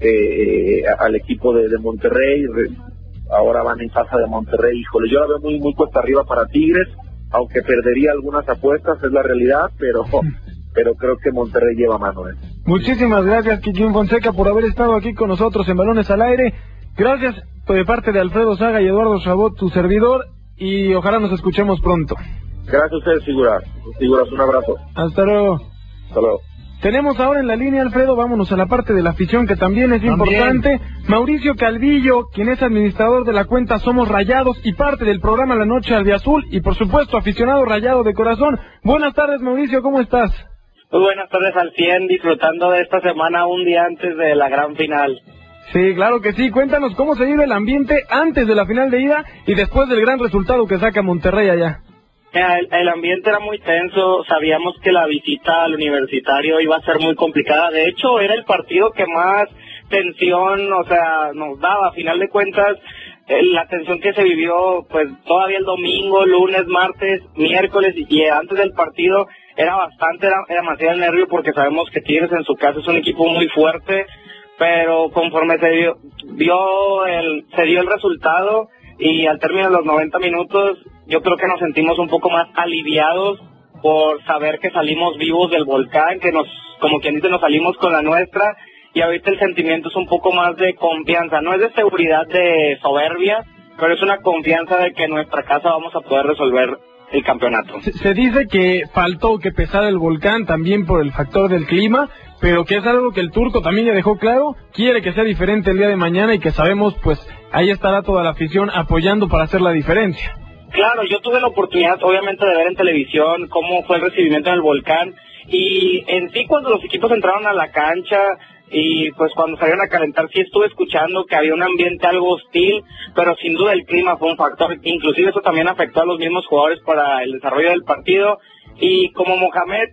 al equipo de Monterrey. Ahora van en casa de Monterrey. Híjole, yo la veo muy cuesta arriba para Tigres, aunque perdería algunas apuestas, es la realidad, pero creo que Monterrey lleva mano. Muchísimas gracias, Kikín Fonseca, por haber estado aquí con nosotros en Balones al Aire. Gracias de parte de Alfredo Saga y Eduardo Chabot, tu servidor, y ojalá nos escuchemos pronto. Gracias a ustedes, figuras, un abrazo. Hasta luego. Hasta luego. Tenemos ahora en la línea, Alfredo, vámonos a la parte de la afición que también es importante. Mauricio Calvillo, quien es administrador de la cuenta Somos Rayados y parte del programa La Noche Albiazul y por supuesto aficionado rayado de corazón. Buenas tardes, Mauricio, ¿cómo estás? Muy buenas tardes al 100, disfrutando de esta semana un día antes de la gran final. Sí, claro que sí. Cuéntanos cómo se vive el ambiente antes de la final de ida y después del gran resultado que saca Monterrey allá. El ambiente era muy tenso, sabíamos que la visita al Universitario iba a ser muy complicada. De hecho, era el partido que más tensión, nos daba. A final de cuentas, la tensión que se vivió, pues todavía el domingo, lunes, martes, miércoles y antes del partido era demasiado nervio porque sabemos que Tigres en su casa es un equipo muy fuerte, pero conforme se dio el resultado y al término de los 90 minutos, yo creo que nos sentimos un poco más aliviados por saber que salimos vivos del volcán, que como quien dice, nos salimos con la nuestra, y ahorita el sentimiento es un poco más de confianza, no es de seguridad, de soberbia, pero es una confianza de que en nuestra casa vamos a poder resolver el campeonato. Se dice que faltó que pesara el volcán también por el factor del clima, pero que es algo que el turco también ya dejó claro, quiere que sea diferente el día de mañana y que sabemos, pues ahí estará toda la afición apoyando para hacer la diferencia. Claro, yo tuve la oportunidad obviamente de ver en televisión cómo fue el recibimiento en el volcán y en sí cuando los equipos entraron a la cancha y pues cuando salieron a calentar sí estuve escuchando que había un ambiente algo hostil, pero sin duda el clima fue un factor, inclusive eso también afectó a los mismos jugadores para el desarrollo del partido y como Mohamed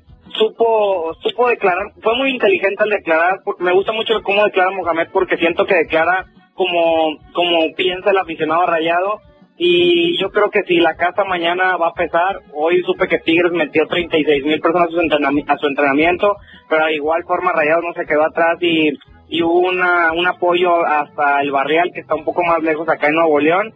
supo declarar, fue muy inteligente al declarar, me gusta mucho cómo declara Mohamed porque siento que declara como piensa el aficionado rayado. Y yo creo que si la casa mañana va a pesar, hoy supe que Tigres metió 36,000 personas a su entrenamiento, pero de igual forma Rayados no se quedó atrás y hubo un apoyo hasta el Barrial, que está un poco más lejos acá en Nuevo León,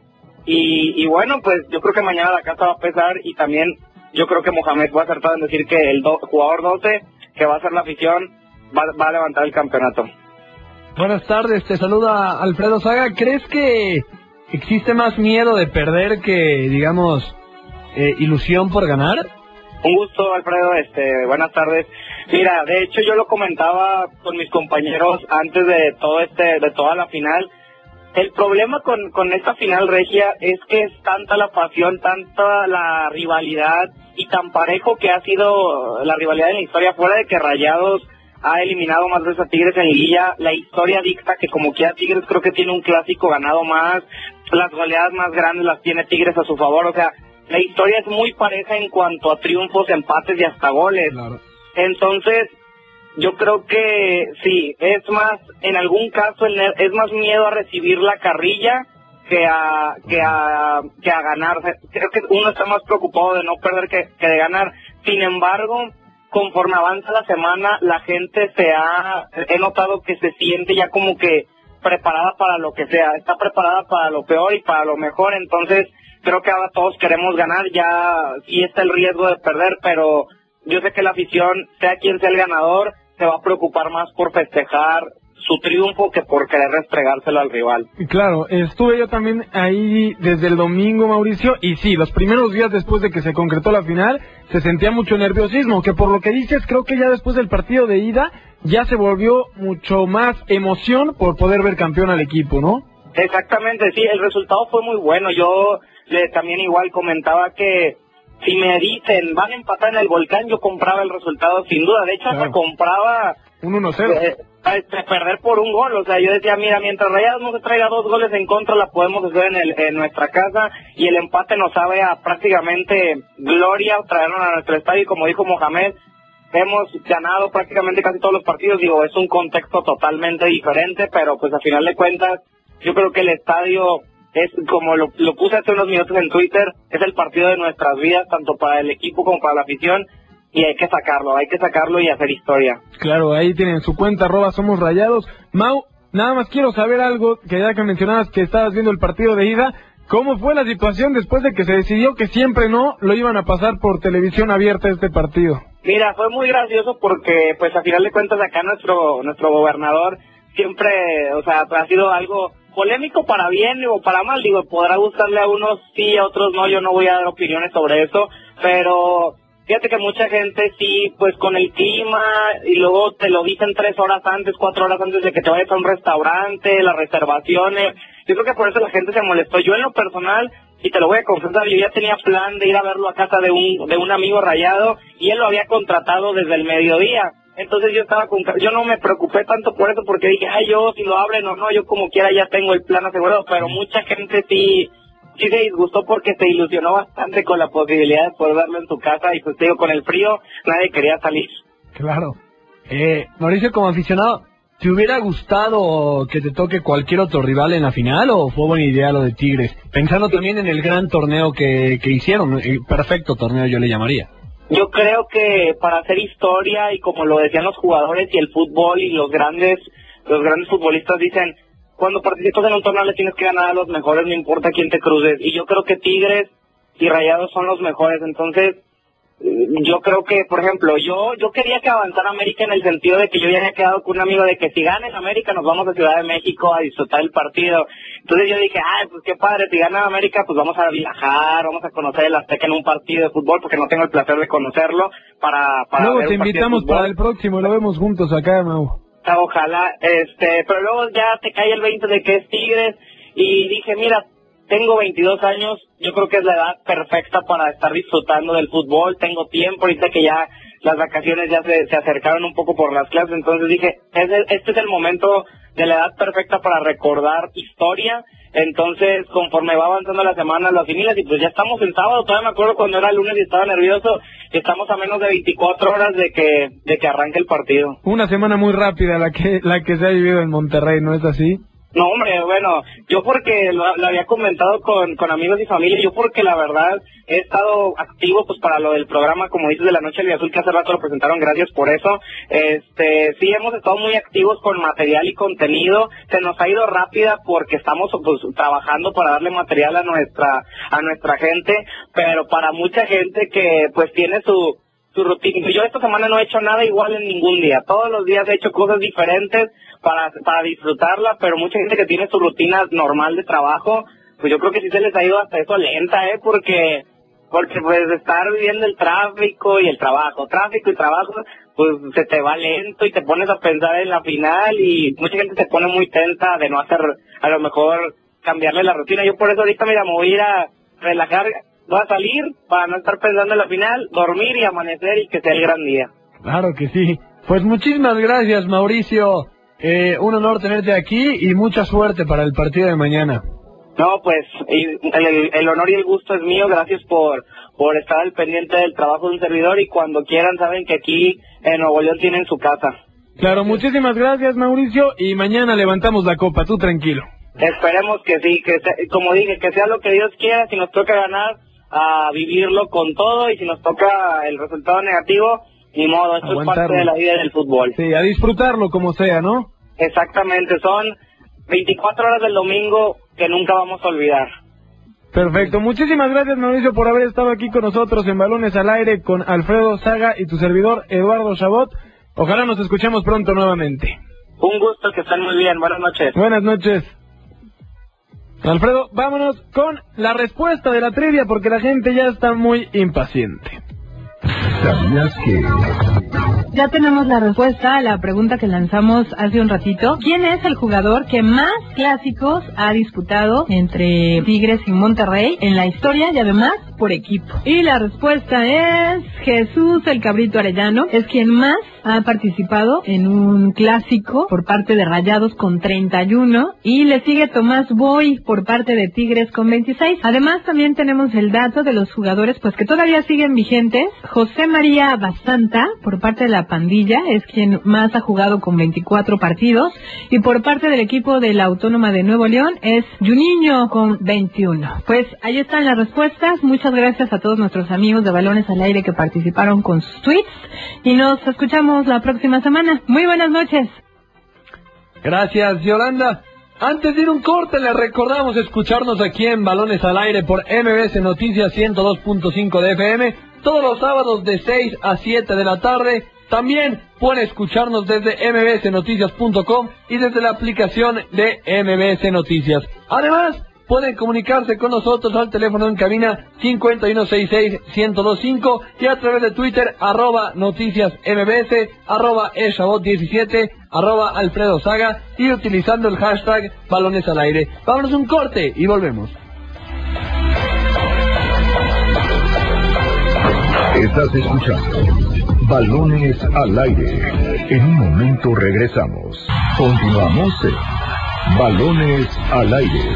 y bueno, pues yo creo que mañana la casa va a pesar y también yo creo que Mohamed fue acertado en decir que el jugador 12, que va a ser la afición, va a levantar el campeonato. Buenas tardes, te saluda Alfredo Saga. ¿Crees que existe más miedo de perder que, digamos, ilusión por ganar? Un gusto, Alfredo, buenas tardes. Mira, de hecho yo lo comentaba con mis compañeros antes de toda la final. El problema con esta final regia es que es tanta la pasión, tanta la rivalidad y tan parejo que ha sido la rivalidad en la historia, fuera de que Rayados ha eliminado más veces a Tigres en liguilla. La historia dicta que como quiera Tigres creo que tiene un clásico ganado más, las goleadas más grandes las tiene Tigres a su favor, o sea, la historia es muy pareja en cuanto a triunfos, empates y hasta goles. Claro. Entonces, yo creo que sí, es más, en algún caso es más miedo a recibir la carrilla que a ganar. Creo que uno está más preocupado de no perder que de ganar. Sin embargo, conforme avanza la semana, la gente he notado que se siente ya como que preparada para lo que sea, está preparada para lo peor y para lo mejor, entonces creo que ahora todos queremos ganar, ya sí está el riesgo de perder, pero yo sé que la afición, sea quien sea el ganador, se va a preocupar más por festejar su triunfo que por querer restregárselo al rival. Claro, estuve yo también ahí desde el domingo, Mauricio, y sí, los primeros días después de que se concretó la final, se sentía mucho nerviosismo, que por lo que dices, creo que ya después del partido de ida, ya se volvió mucho más emoción por poder ver campeón al equipo, ¿no? Exactamente, sí, el resultado fue muy bueno. Yo también igual comentaba que si me dicen van a empatar en el volcán, yo compraba el resultado sin duda. De hecho, claro, hasta compraba un 1-0. Perder por un gol. O sea, yo decía, mira, mientras Rayados no se traiga 2 goles en contra, la podemos hacer en nuestra casa, y el empate nos sabe a prácticamente gloria traernos a nuestro estadio, y como dijo Mohamed, hemos ganado prácticamente casi todos los partidos. Digo, es un contexto totalmente diferente, pero pues a final de cuentas, yo creo que el estadio es, como lo puse hace unos minutos en Twitter, es el partido de nuestras vidas, tanto para el equipo como para la afición, y hay que sacarlo y hacer historia. Claro, ahí tienen su cuenta, @somosrayados. Mau, nada más quiero saber algo, que ya que mencionabas que estabas viendo el partido de ida, ¿cómo fue la situación después de que se decidió que siempre no lo iban a pasar por televisión abierta este partido? Mira, fue muy gracioso porque, pues a final de cuentas, acá nuestro gobernador siempre, o sea, ha sido algo polémico para bien o para mal, digo, podrá gustarle a unos sí, a otros no, yo no voy a dar opiniones sobre eso, pero fíjate que mucha gente sí, pues con el clima, y luego te lo dicen 3 horas antes, 4 horas antes de que te vayas a un restaurante, las reservaciones, yo creo que por eso la gente se molestó. Yo en lo personal, y te lo voy a confesar, yo ya tenía plan de ir a verlo a casa de un amigo Rayado, y él lo había contratado desde el mediodía. Entonces yo no me preocupé tanto por eso, porque dije, yo si lo abren o no, yo como quiera ya tengo el plan asegurado, pero mucha gente sí se disgustó porque se ilusionó bastante con la posibilidad de poder verlo en su casa, y pues te digo, con el frío nadie quería salir. Claro. Mauricio, como aficionado, ¿te hubiera gustado que te toque cualquier otro rival en la final o fue buena idea lo de Tigres? Pensando también en el gran torneo que hicieron, el perfecto torneo yo le llamaría. Yo creo que para hacer historia, y como lo decían los jugadores y el fútbol y los grandes futbolistas dicen, cuando participas en un torneo le tienes que ganar a los mejores, no importa quién te cruces, y yo creo que Tigres y Rayados son los mejores. Entonces yo creo que, por ejemplo, yo quería que avanzara América en el sentido de que yo ya había quedado con un amigo de que si gana en América nos vamos a Ciudad de México a disfrutar el partido. Entonces yo dije, pues qué padre, si gana América pues vamos a viajar, vamos a conocer el Azteca en un partido de fútbol, porque no tengo el placer de conocerlo, para luego ver te invitamos para el próximo, lo vemos juntos acá, Mau. Ojalá, pero luego ya te cae el 20 de que es Tigres, y dije, mira, tengo 22 años, yo creo que es la edad perfecta para estar disfrutando del fútbol, tengo tiempo, ahorita que ya las vacaciones ya se acercaron un poco por las clases, entonces dije, este es el momento de la edad perfecta para recordar historia. Entonces, conforme va avanzando la semana, lo asimilas, y pues ya estamos en sábado. Todavía me acuerdo cuando era lunes y estaba nervioso, estamos a menos de 24 horas de que arranque el partido. Una semana muy rápida la que se ha vivido en Monterrey, ¿no es así? No, hombre, bueno, yo porque lo había comentado con amigos y familia, yo porque la verdad he estado activo pues para lo del programa, como dices, de la Noche Azul, que hace rato lo presentaron, gracias por eso. Sí, hemos estado muy activos con material y contenido, se nos ha ido rápida porque estamos pues trabajando para darle material a nuestra gente, pero para mucha gente que pues tiene su rutina. Yo esta semana no he hecho nada igual en ningún día, todos los días he hecho cosas diferentes para disfrutarla, pero mucha gente que tiene su rutina normal de trabajo, pues yo creo que sí se les ha ido hasta eso lenta, porque pues estar viviendo el tráfico y el trabajo, pues se te va lento y te pones a pensar en la final, y mucha gente se pone muy tensa de no hacer, a lo mejor cambiarle la rutina. Yo por eso ahorita me voy a ir a relajar, voy a salir para no estar pensando en la final, dormir y amanecer y que sea el gran día. Claro que sí. Pues muchísimas gracias, Mauricio. Un honor tenerte aquí y mucha suerte para el partido de mañana. No, pues el honor y el gusto es mío. Gracias por estar al pendiente del trabajo de un servidor, y cuando quieran saben que aquí en Nuevo León tienen su casa. Claro, muchísimas gracias, Mauricio, y mañana levantamos la copa, tú tranquilo. Esperemos que sí, como dije, que sea lo que Dios quiera. Si nos toca ganar, a vivirlo con todo, y si nos toca el resultado negativo, ni modo, esto es parte de la vida del fútbol. Sí, a disfrutarlo como sea, ¿no? Exactamente, son 24 horas del domingo que nunca vamos a olvidar. Perfecto, muchísimas gracias, Mauricio, por haber estado aquí con nosotros en Balones al Aire con Alfredo Saga y tu servidor Eduardo Chabot. Ojalá nos escuchemos pronto nuevamente. Un gusto, que estén muy bien, buenas noches. Buenas noches. Alfredo, vámonos con la respuesta de la trivia porque la gente ya está muy impaciente. ¿Sabías que? Ya tenemos la respuesta a la pregunta que lanzamos hace un ratito. ¿Quién es el jugador que más clásicos ha disputado entre Tigres y Monterrey en la historia y además por equipo? Y la respuesta es Jesús el Cabrito Arellano. Es quien más ha participado en un clásico por parte de Rayados con 31, y le sigue Tomás Boy por parte de Tigres con 26. Además también tenemos el dato de los jugadores pues que todavía siguen vigentes. José María Basanta por parte de la Pandilla es quien más ha jugado con 24 partidos, y por parte del equipo de la Autónoma de Nuevo León es Juninho con 21. Pues ahí están las respuestas. Muchas gracias a todos nuestros amigos de Balones al Aire que participaron con sus tweets, y nos escuchamos la próxima semana. Muy buenas noches. Gracias, Yolanda. Antes de ir un corte, les recordamos escucharnos aquí en Balones al Aire por MBS Noticias 102.5 de FM, todos los sábados de 6 a 7 de la tarde, También pueden escucharnos desde mbsnoticias.com y desde la aplicación de MBS Noticias. Además, pueden comunicarse con nosotros al teléfono en cabina 5166-1025 y a través de Twitter, @noticiasmbs, @eshabot17, @alfredosaga y utilizando el hashtag Balones al Aire. Vámonos un corte y volvemos. Estás escuchando Balones al Aire. En un momento regresamos. Continuamos en Balones al Aire.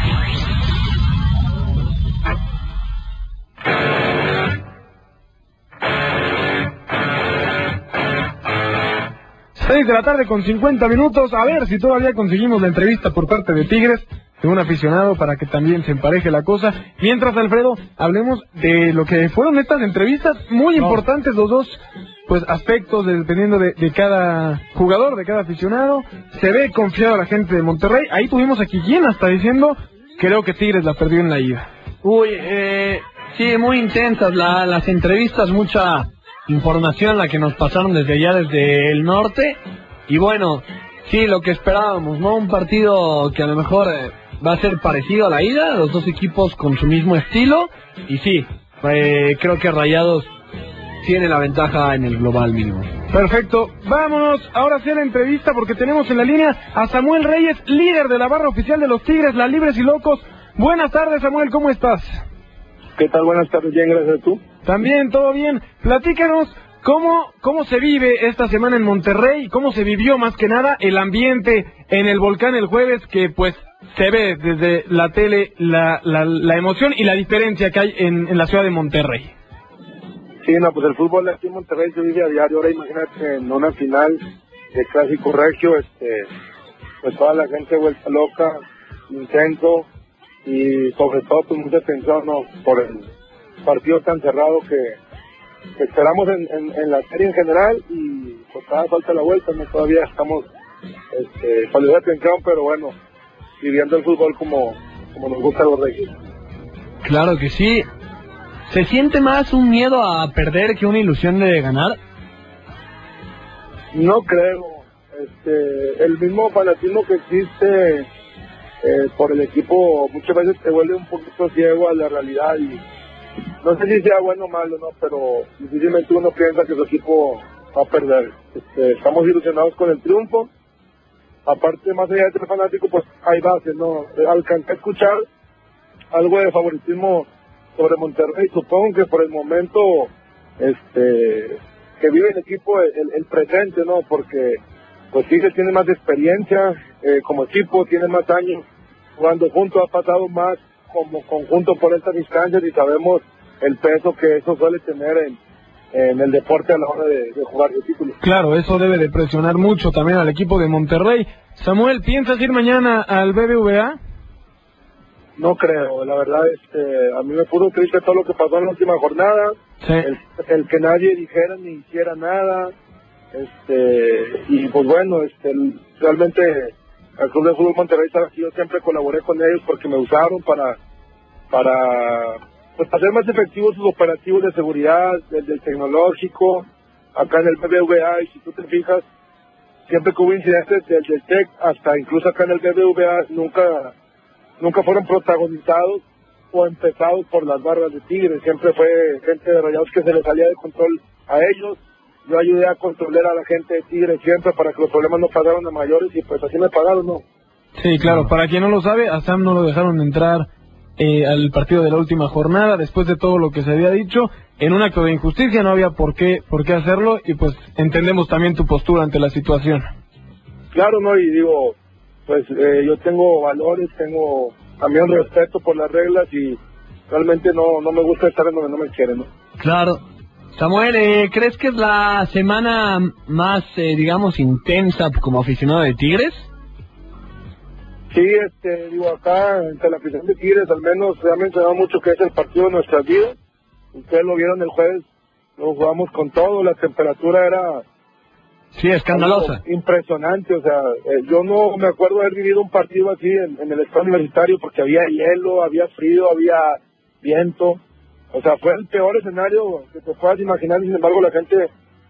6 de la tarde con 50 minutos. A ver si todavía conseguimos la entrevista por parte de Tigres, de un aficionado, para que también se empareje la cosa. Mientras, Alfredo, hablemos de lo que fueron estas entrevistas, muy importantes los dos pues aspectos, dependiendo de cada jugador, de cada aficionado. Se ve confiado la gente de Monterrey. Ahí tuvimos a Quillín hasta diciendo, creo que Tigres la perdió en la ida. Sí, muy intensas las entrevistas, mucha información la que nos pasaron desde allá, desde el norte. Y bueno, sí, lo que esperábamos, ¿no? Un partido que a lo mejor va a ser parecido a la ida, los dos equipos con su mismo estilo. Y sí, creo que Rayados tiene la ventaja en el global mínimo. Perfecto, vámonos ahora sí a la entrevista, porque tenemos en la línea a Samuel Reyes, líder de la barra oficial de los Tigres, la Libres y Locos. Buenas tardes, Samuel, ¿cómo estás? ¿Qué tal? Buenas tardes, bien, gracias. ¿Tú? También, todo bien. Platícanos cómo se vive esta semana en Monterrey, cómo se vivió más que nada el ambiente en el Volcán el jueves, que pues se ve desde la tele la emoción y la diferencia que hay en la ciudad de Monterrey. Sí, no, pues el fútbol aquí en Monterrey se vive a diario. Ahora imagínate en una final de Clásico Regio, pues toda la gente vuelta loca, intenso, y sobre todo pues mucha tensión, ¿no? Por el partido tan cerrado que esperamos en la serie en general, y pues cada falta la vuelta, ¿no? Todavía estamos saliendo de atención, pero bueno, viviendo el fútbol como nos gusta a los Reyes. Claro que sí. ¿Se siente más un miedo a perder que una ilusión de ganar? No creo. El mismo fanatismo que existe por el equipo muchas veces te vuelve un poquito ciego a la realidad, y no sé si sea bueno o malo, ¿no? Pero difícilmente uno piensa que su equipo va a perder. Estamos ilusionados con el triunfo. Aparte, más allá de ser fanático, pues hay bases, ¿no? Alcancé a escuchar algo de favoritismo sobre Monterrey. Supongo que por el momento que vive el equipo, el presente, ¿no? Porque pues Tigres tiene más experiencia como equipo, tiene más años jugando juntos, ha pasado más como conjunto por estas distancias, y sabemos el peso que eso suele tener en el deporte a la hora de jugar de títulos. Claro, eso debe de presionar mucho también al equipo de Monterrey. Samuel, ¿piensas ir mañana al BBVA? No creo, la verdad, a mí me puso triste todo lo que pasó en la última jornada, sí. el que nadie dijera ni hiciera nada, y pues bueno, realmente el Club de Fútbol Monterrey está aquí. Yo siempre colaboré con ellos porque me usaron para hacer más efectivos sus operativos de seguridad, del tecnológico, acá en el BBVA. Y si tú te fijas, siempre que hubo incidentes del TEC, hasta incluso acá en el BBVA, nunca fueron protagonizados o empezados por las barras de Tigres. Siempre fue gente de Rayados que se les salía de control a ellos. Yo ayudé a controlar a la gente de Tigres siempre para que los problemas no pasaran a mayores, y pues así me pagaron, ¿no? Sí, claro. Para quien no lo sabe, a Sam no lo dejaron entrar al partido de la última jornada, después de todo lo que se había dicho, en un acto de injusticia. No había por qué hacerlo, y pues entendemos también tu postura ante la situación. Claro, ¿no? Y digo, pues yo tengo valores, tengo también respeto por las reglas, y realmente no me gusta estar en donde no me quieren, ¿no? Claro. Samuel, ¿crees que es la semana más, digamos, intensa como aficionado de Tigres? Sí, digo, acá entre la afición de Tigres al menos se ha mencionado mucho que es el partido de nuestras vidas. Ustedes lo vieron el jueves, lo jugamos con todo, la temperatura era... Sí, escandalosa. Impresionante, o sea, yo no me acuerdo haber vivido un partido así en el estadio universitario, porque había hielo, había frío, había viento. O sea, fue el peor escenario que te puedas imaginar, y sin embargo la gente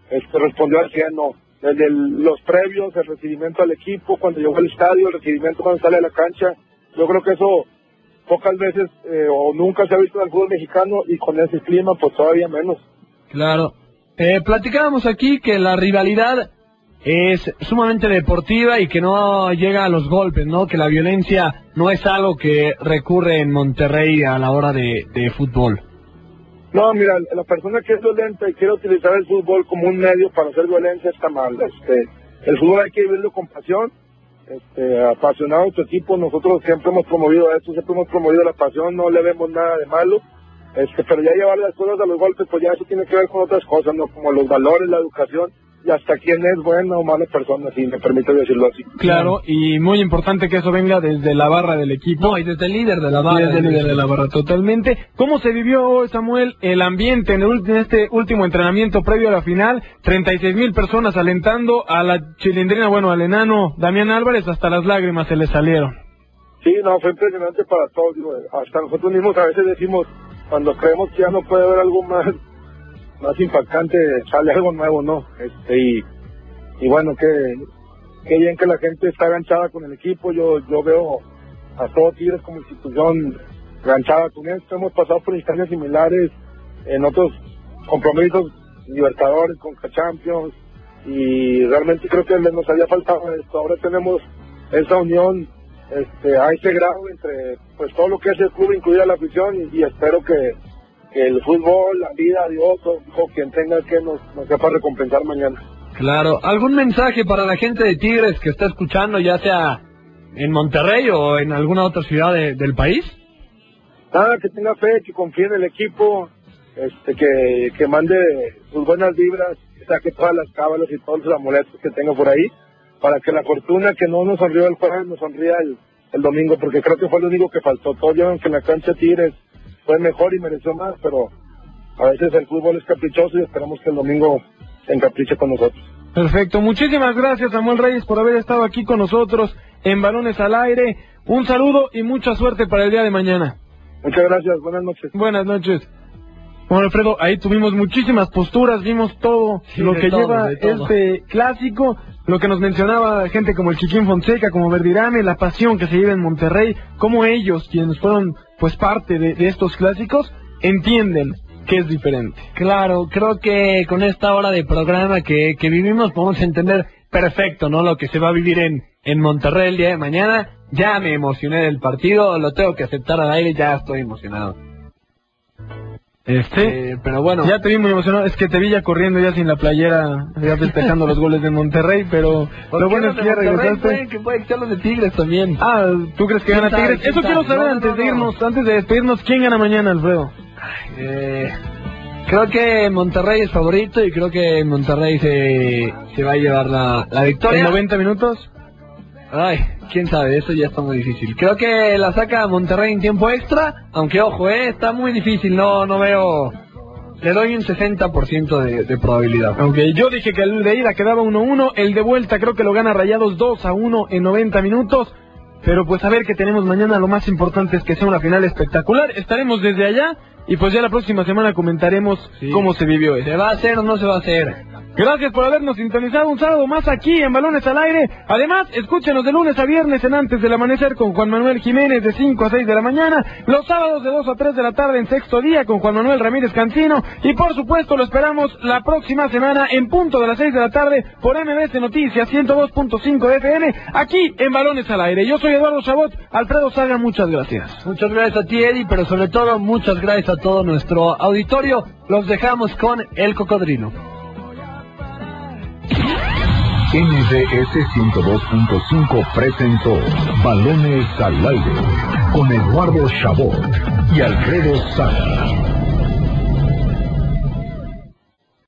respondió al 100, no. Desde los previos, el recibimiento al equipo, cuando llegó al estadio, el recibimiento cuando sale a la cancha, yo creo que eso pocas veces o nunca se ha visto en el fútbol mexicano, y con ese clima pues todavía menos. Claro. Platicábamos aquí que la rivalidad es sumamente deportiva y que no llega a los golpes, ¿no? Que la violencia no es algo que recurre en Monterrey a la hora de fútbol. No, mira, la persona que es violenta y quiere utilizar el fútbol como un medio para hacer violencia está mal. El fútbol hay que vivirlo con pasión, apasionado de tu equipo. Nosotros siempre hemos promovido esto, siempre hemos promovido la pasión, no le vemos nada de malo. Pero ya llevar las cosas a los golpes, pues ya eso tiene que ver con otras cosas, ¿no? Como los valores, la educación, y hasta quién es buena o mala persona, si me permite decirlo así. Claro, y muy importante que eso venga desde la barra del equipo. No, y desde el líder de la barra. Desde el líder de la barra, totalmente. ¿Cómo se vivió, Samuel, el ambiente en este último entrenamiento previo a la final? 36,000 personas alentando a la chilindrina, bueno, al enano Damián Álvarez, hasta las lágrimas se le salieron. Sí, no, fue impresionante para todos, digo, hasta nosotros mismos a veces decimos, cuando creemos que ya no puede haber algo más impactante, sale algo nuevo, ¿no? Y bueno, qué bien que la gente está enganchada con el equipo. Yo veo a todo Tigres como institución enganchada con esto. Hemos pasado por instancias similares en otros compromisos, Libertadores, Conca Champions, y realmente creo que nos había faltado esto. Ahora tenemos esa unión a ese grado entre pues todo lo que es el club, incluida la afición, y espero que el fútbol, la vida, Dios o quien tenga que nos sepa recompensar mañana. Claro. ¿Algún mensaje para la gente de Tigres que está escuchando, ya sea en Monterrey o en alguna otra ciudad del país? Nada, que tenga fe, que confíe en el equipo, que mande sus buenas vibras, que saque todas las cábalas y todos los amuletos que tenga por ahí, para que la fortuna que no nos sonrió el jueves nos sonría el domingo, porque creo que fue lo único que faltó. Todos vieron que en la cancha Tigres fue mejor y mereció más, pero a veces el fútbol es caprichoso y esperamos que el domingo se encapriche con nosotros. Perfecto, muchísimas gracias, Samuel Reyes, por haber estado aquí con nosotros en Balones al Aire. Un saludo y mucha suerte para el día de mañana. Muchas gracias, buenas noches. Buenas noches. Bueno, Alfredo, ahí tuvimos muchísimas posturas, vimos todo lo que lleva este clásico, lo que nos mencionaba gente como el Chiquín Fonseca, como Verdirame, la pasión que se lleva en Monterrey, cómo ellos, quienes fueron pues parte de estos clásicos, entienden que es diferente. Claro, creo que con esta hora de programa que vivimos podemos entender perfecto, ¿no? Lo que se va a vivir en Monterrey el día de mañana. Ya me emocioné del partido, lo tengo que aceptar al aire, ya estoy emocionado. Pero bueno, ya te vi muy emocionado, es que te vi ya corriendo ya sin la playera, ya festejando los goles de Monterrey, pero lo bueno es que ya regresaste. Que puede ser los de Tigres también. Ah, ¿tú crees que gana Tigres? Eso quiero saber antes de despedirnos, ¿quién gana mañana, Alfredo? Creo que Monterrey es favorito y creo que Monterrey se va a llevar la victoria. ¿En 90 minutos? Ay, quién sabe, eso ya está muy difícil. Creo que la saca Monterrey en tiempo extra, aunque ojo, está muy difícil, no veo. Le doy un 60% de probabilidad. Okay, yo dije que el de ida quedaba 1-1, el de vuelta creo que lo gana Rayados 2-1 en 90 minutos. Pero pues a ver qué tenemos mañana, lo más importante es que sea una final espectacular. Estaremos desde allá y pues ya la próxima semana comentaremos cómo se vivió eso. ¿Se va a hacer o no se va a hacer? Gracias por habernos sintonizado un sábado más aquí en Balones al Aire. Además, escúchenos de lunes a viernes en Antes del Amanecer con Juan Manuel Jiménez de 5 a 6 de la mañana. Los sábados de 2 a 3 de la tarde en Sexto Día con Juan Manuel Ramírez Cancino. Y por supuesto lo esperamos la próxima semana en punto de las 6 de la tarde por MBS Noticias 102.5 FM aquí en Balones al Aire. Yo soy Eduardo Chabot. Alfredo Saga, muchas gracias. Muchas gracias a ti, Eddie, pero sobre todo muchas gracias a todo nuestro auditorio. Los dejamos con El Cocodrilo. MBS 102.5 presentó Balones al Aire con Eduardo Chabot y Alfredo Saga.